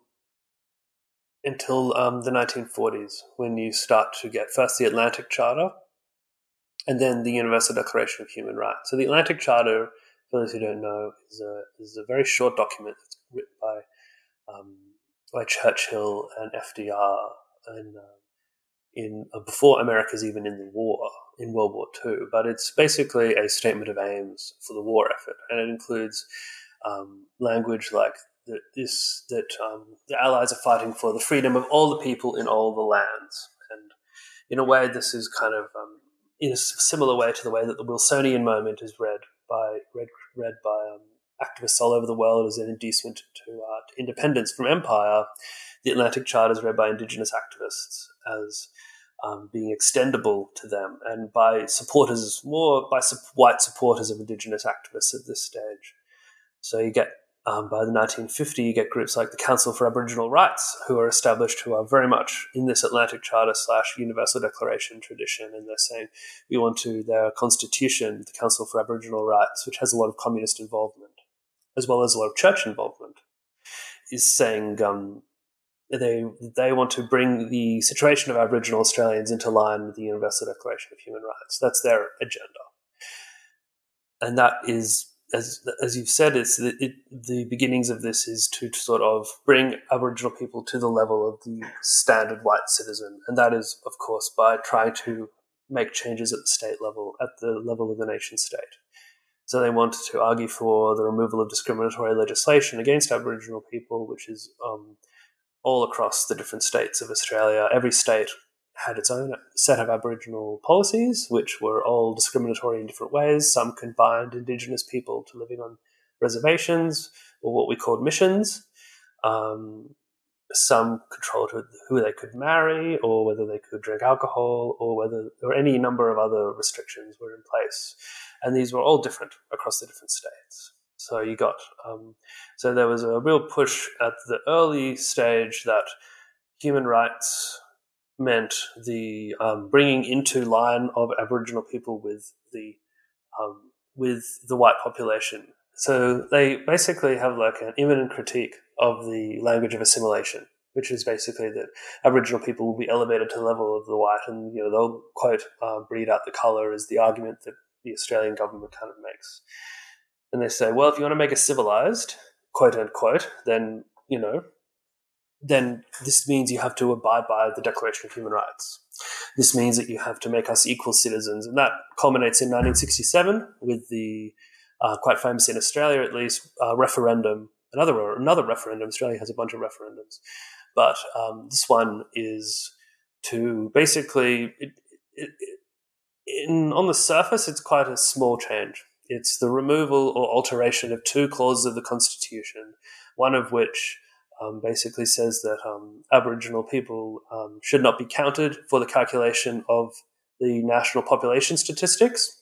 until um, the nineteen forties, when you start to get first the Atlantic Charter and then the Universal Declaration of Human Rights. So the Atlantic Charter, for those who don't know, is a, is a very short document that's written by, um, by Churchill and F D R and uh, in uh, before America's even in the war, in World War Two. But it's basically a statement of aims for the war effort, and it includes um, language like that this that um, the Allies are fighting for the freedom of all the people in all the lands. And in a way, this is kind of um, in a similar way to the way that the Wilsonian moment is read by read, read by um, activists all over the world as an inducement to, uh, to independence from empire. The Atlantic Charter is read by Indigenous activists as um, being extendable to them, and by supporters, more by su- white supporters of Indigenous activists at this stage. So you get, um, by the nineteen fifties, you get groups like the Council for Aboriginal Rights, who are established, who are very much in this Atlantic Charter slash Universal Declaration tradition, and they're saying, we want to, their constitution, the Council for Aboriginal Rights, which has a lot of communist involvement, as well as a lot of church involvement, is saying, um, they they want to bring the situation of Aboriginal Australians into line with the Universal Declaration of Human Rights. That's their agenda, and that is, as as you've said, it's the, it, the beginnings of this is to, to sort of bring Aboriginal people to the level of the standard white citizen, and that is, of course, by trying to make changes at the state level, at the level of the nation state. So they wanted to argue for the removal of discriminatory legislation against Aboriginal people, which is um, all across the different states of Australia. Every state had its own set of Aboriginal policies, which were all discriminatory in different ways. Some combined Indigenous people to living on reservations, or what we called missions. Um, some controlled who they could marry, or whether they could drink alcohol, or whether or any number of other restrictions were in place. And these were all different across the different states. So you got, um, so there was a real push at the early stage that human rights meant the um, bringing into line of Aboriginal people with the um, with the white population. So they basically have like an imminent critique of the language of assimilation, which is basically that Aboriginal people will be elevated to the level of the white, and you know they'll quote uh, breed out the colour as the argument that the Australian government kind of makes. And they say, well, if you want to make us civilized, quote unquote, then, you know, then this means you have to abide by the Declaration of Human Rights. This means that you have to make us equal citizens. And that culminates in nineteen sixty-seven with the, uh, quite famous in Australia at least, uh, referendum, another another referendum. Australia has a bunch of referendums. But um, this one is to basically, it, it, in, on the surface, it's quite a small change. It's the removal or alteration of two clauses of the Constitution, one of which um, basically says that um, Aboriginal people um, should not be counted for the calculation of the national population statistics.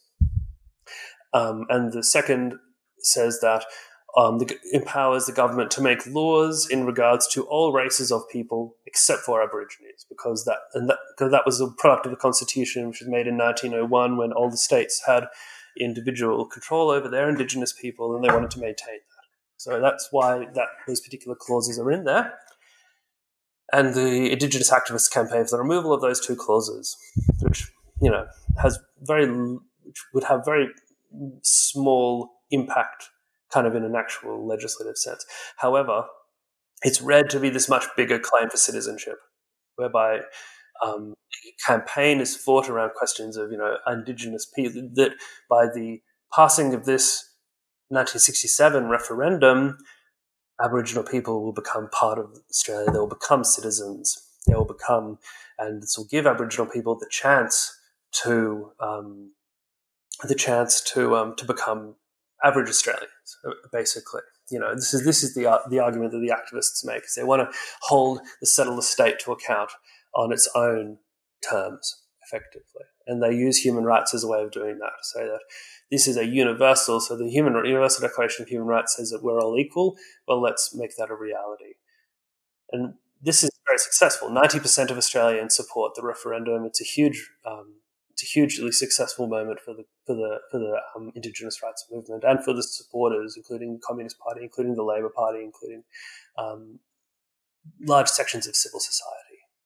Um, and the second says that um, the, empowers the government to make laws in regards to all races of people except for Aborigines, because that and that, because that was a product of the Constitution, which was made in nineteen oh one when all the states had individual control over their Indigenous people, and they wanted to maintain that. So that's why that those particular clauses are in there. And the Indigenous activists campaign for the removal of those two clauses, which you know has very, which would have very small impact, kind of in an actual legislative sense. However, it's read to be this much bigger claim for citizenship, whereby Um, the campaign is fought around questions of, you know, Indigenous people, that by the passing of this nineteen sixty-seven referendum, Aboriginal people will become part of Australia. They will become citizens. They will become, and this will give Aboriginal people the chance to, um, the chance to um, to become average Australians, basically. You know, this is this is the the argument that the activists make. Is they want to hold the settler state to account on its own terms, effectively. And they use human rights as a way of doing that, to say that this is a universal, so the human Universal Declaration of Human Rights says that we're all equal, well, let's make that a reality. And this is very successful. ninety percent of Australians support the referendum. It's a huge, um, it's a hugely successful moment for the for the for the um, Indigenous rights movement and for the supporters, including the Communist Party, including the Labor Party, including um, large sections of civil society.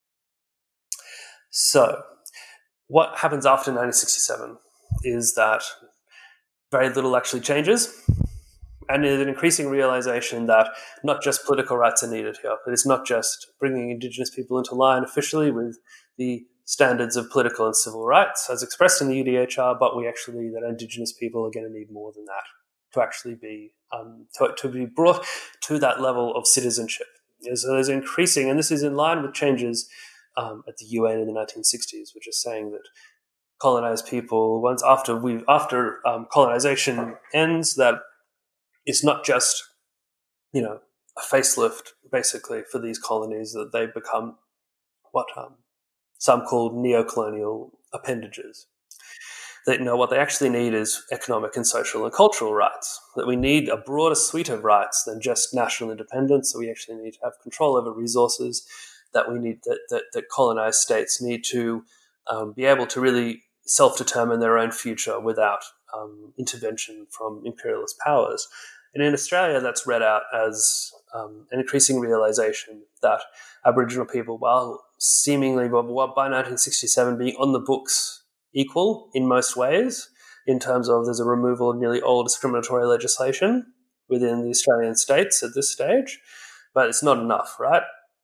So, what happens after nineteen sixty-seven is that very little actually changes, and there's an increasing realization that not just political rights are needed here, but it's not just bringing Indigenous people into line officially with the standards of political and civil rights as expressed in the U D H R, but we actually, that Indigenous people are going to need more than that to actually be, um, to, to be brought to that level of citizenship. So there's increasing, and this is in line with changes Um, at the U N in the nineteen sixties, which is saying that colonized people, once after we after um, colonization ends, that it's not just, you know, a facelift basically for these colonies, that they become what um, some call neo-colonial appendages. That, you know, what they actually need is economic and social and cultural rights. That we need a broader suite of rights than just national independence. So we actually need to have control over resources. That we need that, that, that colonized states need to um, be able to really self-determine their own future without um, intervention from imperialist powers. And in Australia, that's read out as um, an increasing realization that Aboriginal people, while seemingly by nineteen sixty-seven being on the books equal in most ways, in terms of there's a removal of nearly all discriminatory legislation within the Australian states at this stage, but it's not enough, right?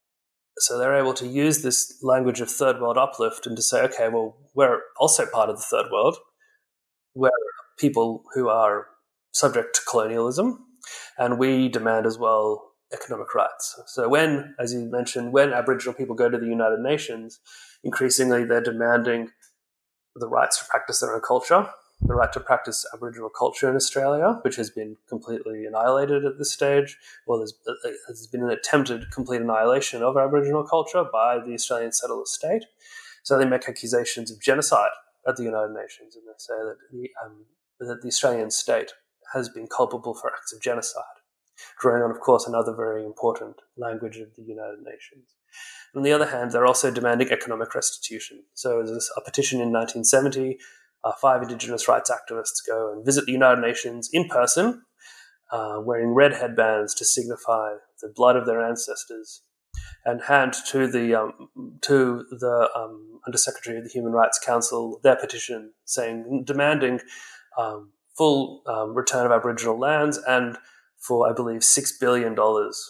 So they're able to use this language of third world uplift and to say, okay, well, we're also part of the third world. We're people who are subject to colonialism, and we demand as well economic rights. So when, as you mentioned, when Aboriginal people go to the United Nations, increasingly they're demanding the rights to practice their own culture, the right to practice Aboriginal culture in Australia, which has been completely annihilated at this stage. Well, there's, there's been an attempted complete annihilation of Aboriginal culture by the Australian settler state. So they make accusations of genocide at the United Nations, and they say that the, um, that the Australian state has been culpable for acts of genocide, drawing on, of course, another very important language of the United Nations. On the other hand, they're also demanding economic restitution. So there's a petition in nineteen seventy. Uh, five Indigenous rights activists go and visit the United Nations in person, uh, wearing red headbands to signify the blood of their ancestors, and hand to the um, to the um, Undersecretary of the Human Rights Council their petition, saying demanding um, full um, return of Aboriginal lands and for, I believe, six billion dollars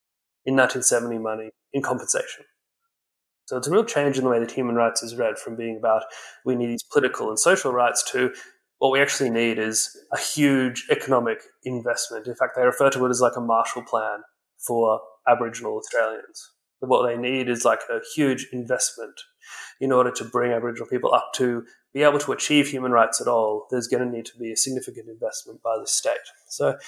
in nineteen seventy money in compensation. So it's a real change in the way that human rights is read, from being about we need these political and social rights to what we actually need is a huge economic investment. In fact, they refer to it as like a Marshall Plan for Aboriginal Australians. What they need is like a huge investment in order to bring Aboriginal people up to be able to achieve human rights at all. There's going to need to be a significant investment by the state. So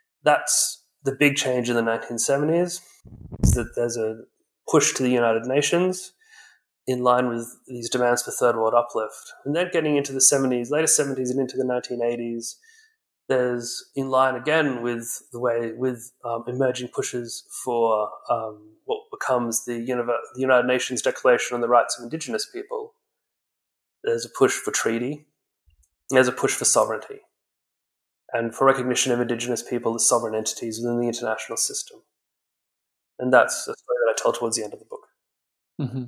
that's the big change in the nineteen seventies, is that there's a push to the United Nations in line with these demands for third world uplift. And then getting into the seventies, later seventies and into the nineteen eighties, there's in line again with the way, with um, emerging pushes for um, what becomes the, Univer- the United Nations Declaration on the Rights of Indigenous People. There's a push for treaty. There's a push for sovereignty and for recognition of Indigenous people as sovereign entities within the international system. And that's a story that I tell towards the end of the book.
Mm-hmm.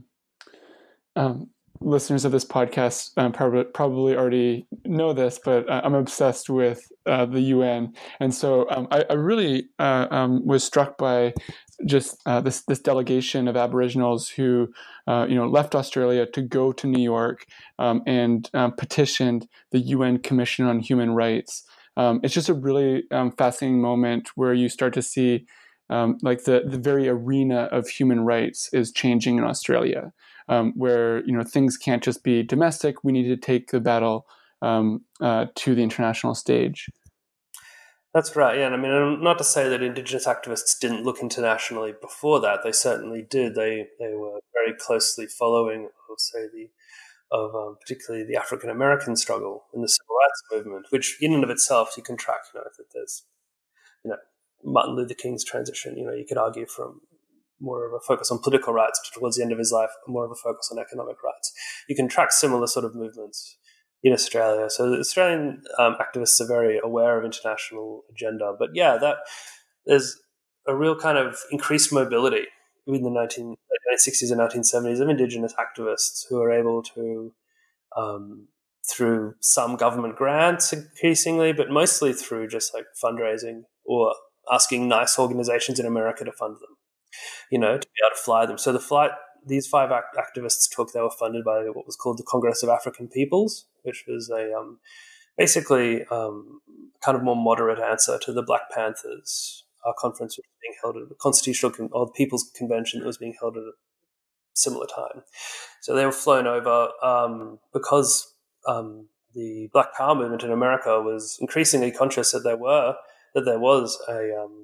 Um, listeners of this podcast um, probably, probably already know this, but uh, I'm obsessed with uh, the U N. And so um, I, I really uh, um, was struck by just uh, this this delegation of Aboriginals who uh, you know left Australia to go to New York um, and um, petitioned the U N Commission on Human Rights. Um, it's just a really um, fascinating moment where you start to see um, like the, the very arena of human rights is changing in Australia, um, where you know things can't just be domestic. We need to take the battle um, uh, to the international stage.
That's right, yeah. And I mean, not to say that Indigenous activists didn't look internationally before that. They certainly did. They they were very closely following, I'll say, the of um, particularly the African American struggle and the civil rights movement, which in and of itself you can track. You know that there's, you know, Martin Luther King's transition. You know, you could argue from more of a focus on political rights towards the end of his life, more of a focus on economic rights. You can track similar sort of movements in Australia. So the Australian um, activists are very aware of international agenda. But yeah, that there's a real kind of increased mobility in the nineteen sixties and nineteen seventies of Indigenous activists who are able to, um, through some government grants increasingly, but mostly through just like fundraising or asking nice organizations in America to fund them, you know, to be able to fly them. So the flight, these five act- activists took, they were funded by what was called the Congress of African Peoples, which was a um, basically um, kind of more moderate answer to the Black Panthers uh, conference, which was being held at the Constitutional Con- or the People's Convention that was being held at a similar time. So they were flown over um, because um, the Black Power movement in America was increasingly conscious that there were that there was a um,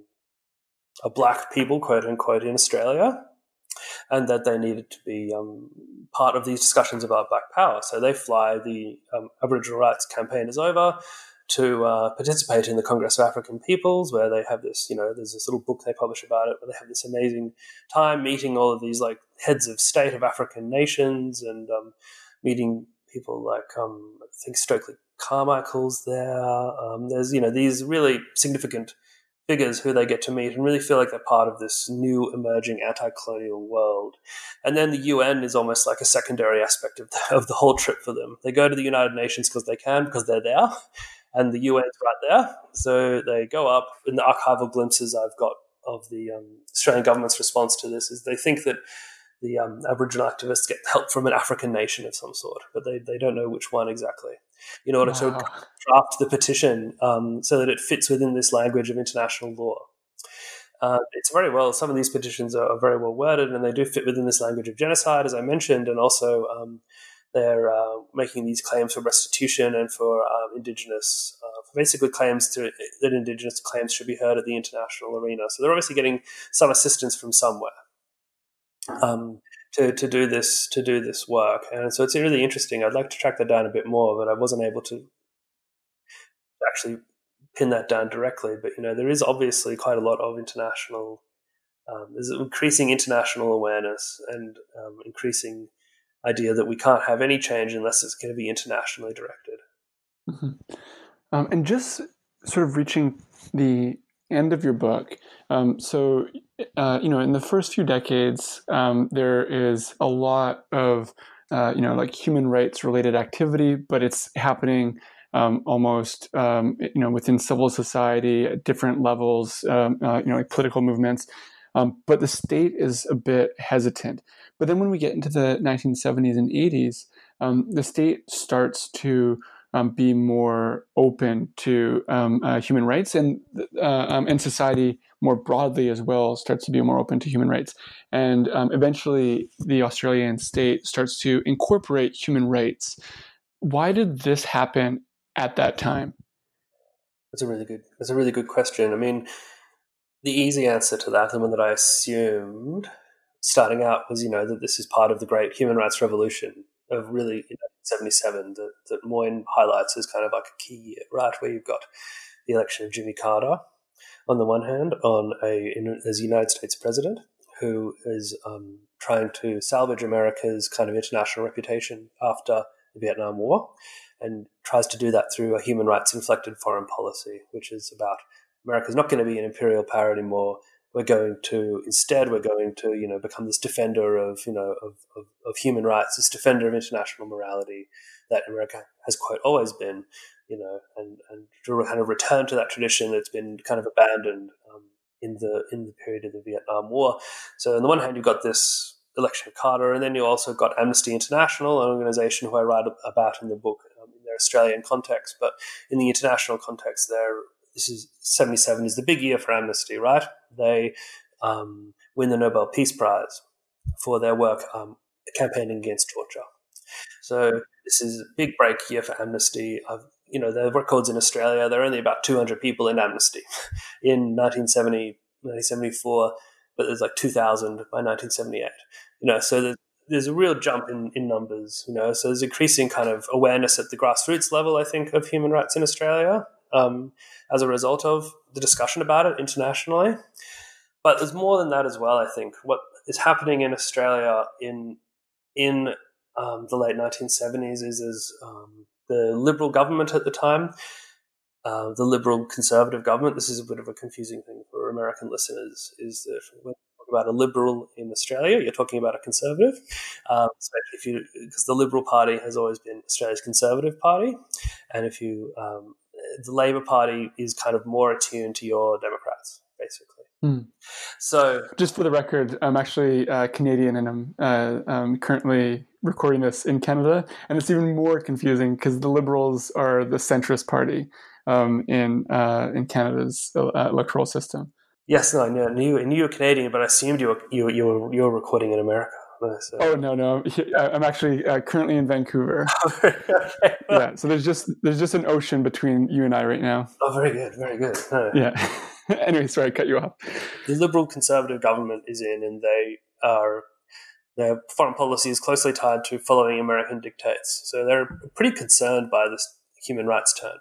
a black people, quote unquote, in Australia, and that they needed to be um, part of these discussions about Black Power. So they fly the um, Aboriginal rights campaigners over to uh, participate in the Congress of African Peoples, where they have this, you know, there's this little book they publish about it, where they have this amazing time meeting all of these like heads of state of African nations and um, meeting people like, um, I think Stokely Carmichael's there. Um, there's, you know, these really significant figures who they get to meet and really feel like they're part of this new emerging anti-colonial world. And then the U N is almost like a secondary aspect of the, of the whole trip for them. They go to the United Nations because they can, because they're there, and the U N's right there. So they go up. In the archival glimpses I've got of the um, Australian government's response to this is they think that the um, Aboriginal activists get help from an African nation of some sort, but they, they don't know which one exactly, in order wow. to draft the petition um, so that it fits within this language of international law. Uh, it's very well, some of these petitions are, are very well worded, and they do fit within this language of genocide, as I mentioned, and also um, they're uh, making these claims for restitution and for um, Indigenous, uh, for basically claims to, that Indigenous claims should be heard at the international arena. So they're obviously getting some assistance from somewhere. Um, to, to do this to do this work, and so it's really interesting. I'd like to track that down a bit more, but I wasn't able to actually pin that down directly. But you know, there is obviously quite a lot of international. Um, there's increasing international awareness and um, increasing idea that we can't have any change unless it's going to be internationally directed.
Mm-hmm. Um, and just sort of reaching the end of your book. Um, so, uh, you know, in the first few decades, um, there is a lot of, uh, you know, like human rights related activity, but it's happening um, almost, um, you know, within civil society at different levels, um, uh, you know, like political movements. Um, but the state is a bit hesitant. But then when we get into the nineteen seventies and eighties, um, the state starts to Um, be more open to um, uh, human rights, and uh, um, and society more broadly as well starts to be more open to human rights. And um, eventually, the Australian state starts to incorporate human rights. Why did this happen at that time?
That's a really good. That's a really good question. I mean, the easy answer to that, the one that I assumed starting out, was you know that this is part of the great human rights revolution of really you know, seventy-seven that, that Moyne highlights as kind of like a key year, right, where you've got the election of Jimmy Carter on the one hand, on a in, as United States president, who is um, trying to salvage America's kind of international reputation after the Vietnam War, and tries to do that through a human rights inflected foreign policy, which is about America's not going to be an imperial power anymore. We're going to instead we're going to you know become this defender of you know of, of, of human rights, this defender of international morality that America has quite always been, you know, and and to kind of return to that tradition that's been kind of abandoned um, in the in the period of the Vietnam War. So on the one hand, you've got this election of Carter, and then you also got Amnesty International, an organization who I write about in the book um, in their Australian context, but in the international context, they're This is seventy-seven is the big year for Amnesty, right? They um, win the Nobel Peace Prize for their work um, campaigning against torture. So this is a big break year for Amnesty. I've, you know, the records in Australia, there are only about two hundred people in Amnesty in nineteen seventy, nineteen seventy-four, but there's like two thousand by nineteen seventy-eight. You know, so there's, there's a real jump in, in numbers, you know, so there's increasing kind of awareness at the grassroots level, I think, of human rights in Australia. Um, as a result of the discussion about it internationally. But there's more than that as well, I think. What is happening in Australia in in um, the late nineteen seventies is, is um, the Liberal government at the time, uh, the Liberal Conservative government, this is a bit of a confusing thing for American listeners, is that when you talk about a Liberal in Australia, you're talking about a Conservative, um, especially if you, because the Liberal Party has always been Australia's Conservative Party, and if you um, the Labor Party is kind of more attuned to your Democrats, basically. Mm. So,
just for the record, I'm actually uh, Canadian, and I'm uh, um, currently recording this in Canada, and it's even more confusing because the Liberals are the centrist party um, in uh, in Canada's uh, electoral system.
Yes, no, I knew, I knew you were Canadian, but I assumed you were you, you were you were recording in America.
So. Oh no, no! I'm actually uh, currently in Vancouver.
Okay.
Yeah, so there's just there's just an ocean between you and I right now.
Oh, very good, very good. Oh.
Yeah. Anyway, sorry, I cut you off.
The Liberal Conservative government is in, and they are their foreign policy is closely tied to following American dictates. So they're pretty concerned by this human rights turn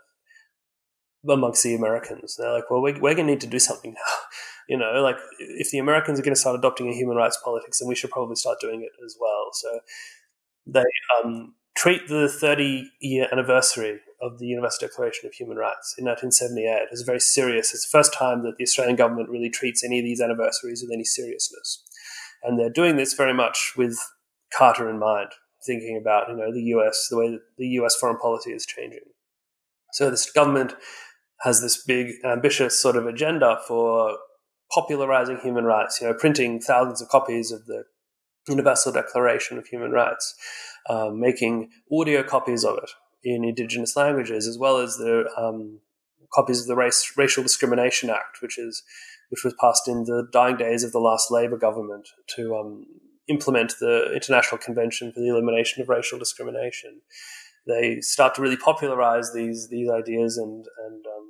amongst the Americans. They're like, well, we, we're going to need to do something now. You know, like if the Americans are going to start adopting a human rights politics, then we should probably start doing it as well. So they um, treat the thirty-year anniversary of the Universal Declaration of Human Rights in nineteen seventy-eight. It was very serious. It's the first time that the Australian government really treats any of these anniversaries with any seriousness. And they're doing this very much with Carter in mind, thinking about, you know, the U S, the way that the U S foreign policy is changing. So this government has this big, ambitious sort of agenda for popularizing human rights, you know, printing thousands of copies of the Universal Declaration of Human Rights, um, making audio copies of it in Indigenous languages, as well as the um, copies of the Race, Racial Discrimination Act, which is which was passed in the dying days of the last Labor government to um, implement the International Convention for the Elimination of Racial Discrimination. They start to really popularize these these ideas, and and um,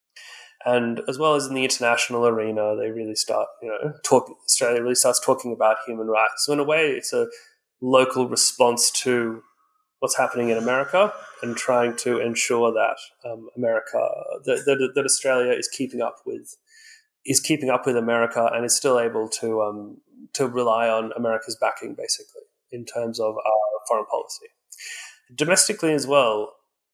and as well as in the international arena, they really start, you know, talk. Australia really starts talking about human rights. So in a way, it's a local response to what's happening in America and trying to ensure that um, America, that, that that Australia is keeping up with is keeping up with America and is still able to um, to rely on America's backing, basically, in terms of our foreign policy. Domestically as well,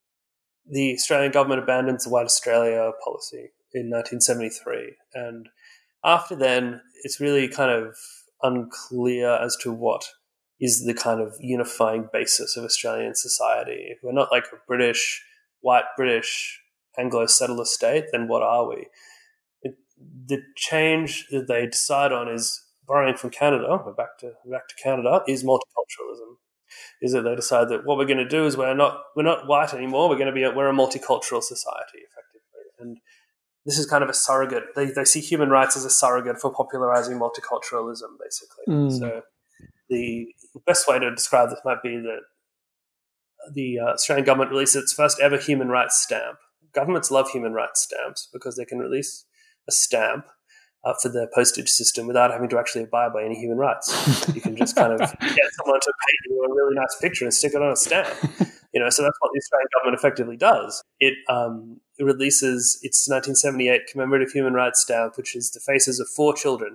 the Australian government abandons the White Australia policy in nineteen seventy-three. And after then, it's really kind of unclear as to what is the kind of unifying basis of Australian society. If we're not like a British, white British, Anglo-settler state, then what are we? It, the change that they decide on is, borrowing from Canada, we're back to, back to Canada, is multiculturalism. Is that they decide that what we're going to do is we're not we're not white anymore. We're going to be a, we're a multicultural society, effectively, and this is kind of a surrogate. They they see human rights as a surrogate for popularizing multiculturalism, basically. Mm. So the best way to describe this might be that the uh, Australian government released its first ever human rights stamp. Governments love human rights stamps because they can release a stamp Uh, for their postage system without having to actually abide by any human rights. You can just kind of get someone to paint you a really nice picture and stick it on a stamp. You know, so that's what the Australian government effectively does. It, um, it releases its nineteen seventy-eight commemorative human rights stamp, which is the faces of four children,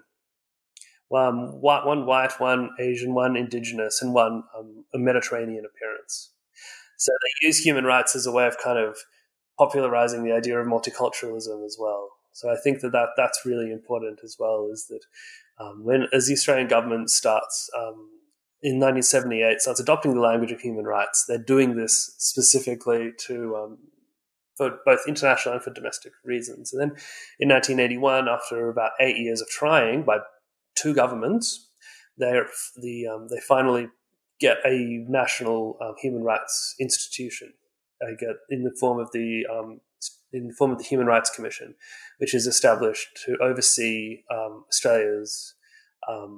um, one white, one Asian, one Indigenous, and one um, a Mediterranean appearance. So they use human rights as a way of kind of popularizing the idea of multiculturalism as well. So I think that, that that's really important as well, is that um, when, as the Australian government starts um, in nineteen seventy-eight, starts adopting the language of human rights, they're doing this specifically to um, for both international and for domestic reasons. And then in nineteen eighty-one, after about eight years of trying by two governments, they the um, they finally get a national um, human rights institution. They get in the form of the um, in the form of the Human Rights Commission, which is established to oversee um, Australia's um,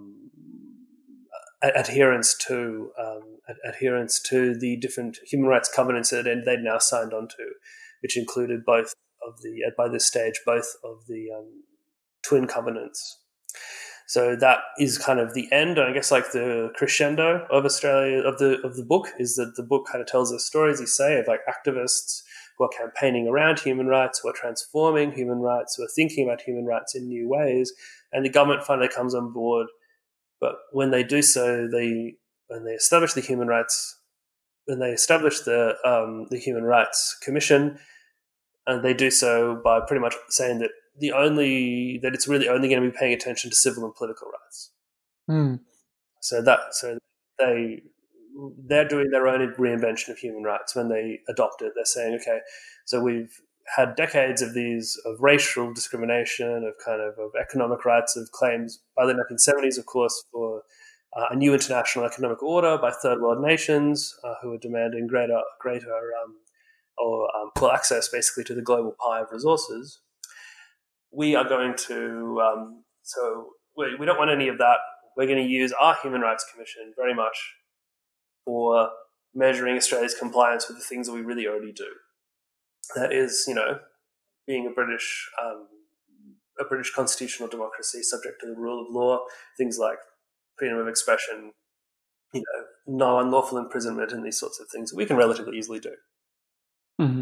adherence to um, adherence to the different human rights covenants that they'd now signed onto, which included both of the at by this stage both of the um, twin covenants. So that is kind of the end, and I guess like the crescendo of Australia of the of the book is that the book kind of tells the stories, you say, of like activists who are campaigning around human rights, who are transforming human rights, who are thinking about human rights in new ways, and the government finally comes on board. But when they do so, they when they establish the human rights, when they establish the um, the Human Rights Commission, and they do so by pretty much saying that the only that it's really only going to be paying attention to civil and political rights.
Mm.
So that so they. They're doing their own reinvention of human rights when they adopt it. They're saying, okay, so we've had decades of these, of racial discrimination, of kind of, of economic rights, of claims by the nineteen seventies, of course, for uh, a new international economic order by third world nations uh, who are demanding greater, greater um, or um, full access basically to the global pie of resources. We are going to, um, so we, we don't want any of that. We're going to use our Human Rights Commission very much for measuring Australia's compliance with the things that we really already do. That is, you know, being a British um, a British constitutional democracy subject to the rule of law, things like freedom of expression, you know, no unlawful imprisonment, and these sorts of things that we can relatively easily do.
Mm-hmm.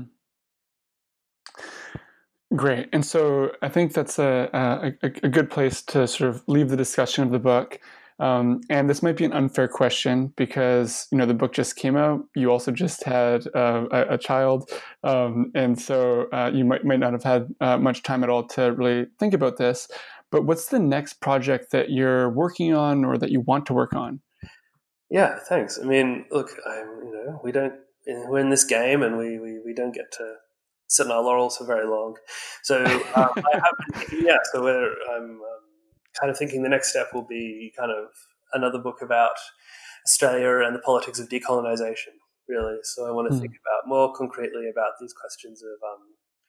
Great. And so I think that's a, a, a good place to sort of leave the discussion of the book. Um, and this might be an unfair question because, you know, the book just came out. You also just had uh, a, a child. Um, and so uh, you might, might not have had uh, much time at all to really think about this. But what's the next project that you're working on or that you want to work on?
Yeah, thanks. I mean, look, I'm, you know, we don't, we're in this game and we, we, we don't get to sit on our laurels for very long. So um, I have been thinking, yeah, so we're, I'm um, kind of thinking the next step will be kind of another book about Australia and the politics of decolonization, really. So I want to mm. think about more concretely about these questions of um,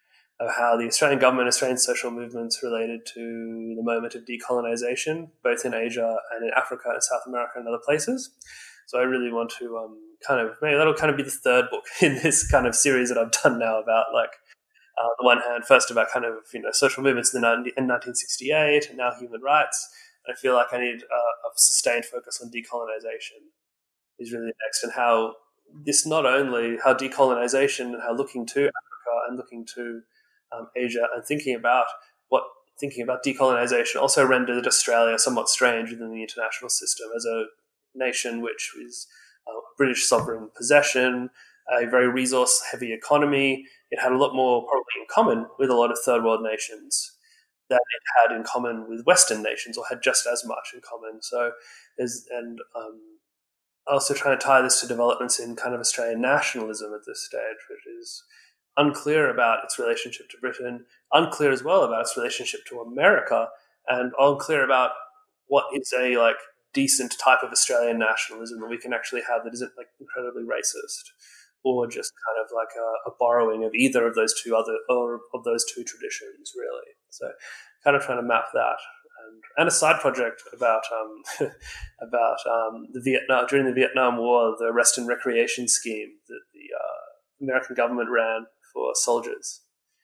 of how the Australian government, Australian social movements related to the moment of decolonization, both in Asia and in Africa and South America and other places. So I really want to um, kind of, maybe that'll kind of be the third book in this kind of series that I've done now about, like, uh, on the one hand, first about kind of, you know, social movements in, the, in nineteen sixty-eight and now human rights. And I feel like I need uh, a sustained focus on decolonization is really next, and how this not only, how decolonization and how looking to Africa and looking to Um, Asia and thinking about what thinking about decolonization also rendered Australia somewhat strange within the international system as a nation which is uh, a British sovereign possession, a very resource-heavy economy. It had a lot more probably in common with a lot of third world nations than it had in common with Western nations, or had just as much in common. So, there's, and um, also trying to tie this to developments in kind of Australian nationalism at this stage, which is unclear about its relationship to Britain, unclear as well about its relationship to America, and unclear about what is a like decent type of Australian nationalism that we can actually have that isn't like incredibly racist, or just kind of like a, a borrowing of either of those two other or of those two traditions, really. So, kind of trying to map that, and, and a side project about um, about um, the Vietnam during the Vietnam War, the rest and recreation scheme that the uh, American government ran for soldiers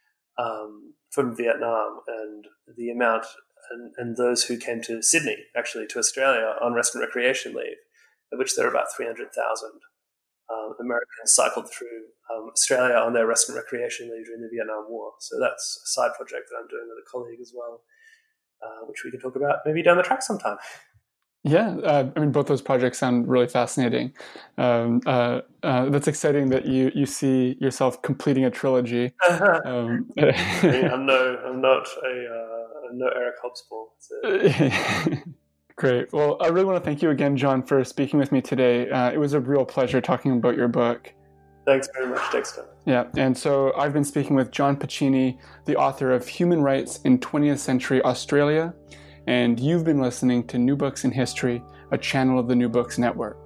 um, from Vietnam, and the amount and, and those who came to Sydney, actually to Australia on rest and recreation leave, of which there are about three hundred thousand um, Americans cycled through um, Australia on their rest and recreation leave during the Vietnam War. So that's a side project that I'm doing with a colleague as well, uh, which we can talk about maybe down the track sometime.
Yeah, uh, I mean, both those projects sound really fascinating. Um, uh, uh, that's exciting that you you see yourself completing a trilogy. um,
I'm no, I'm not a, uh, I'm no Eric Hobsbawm.
Great. Well, I really want to thank you again, John, for speaking with me today. Uh, it was a real pleasure talking about your book.
Thanks very much, Dexter.
Yeah, and so I've been speaking with John Piccini, the author of Human Rights in twentieth Century Australia. And you've been listening to New Books in History, a channel of the New Books Network.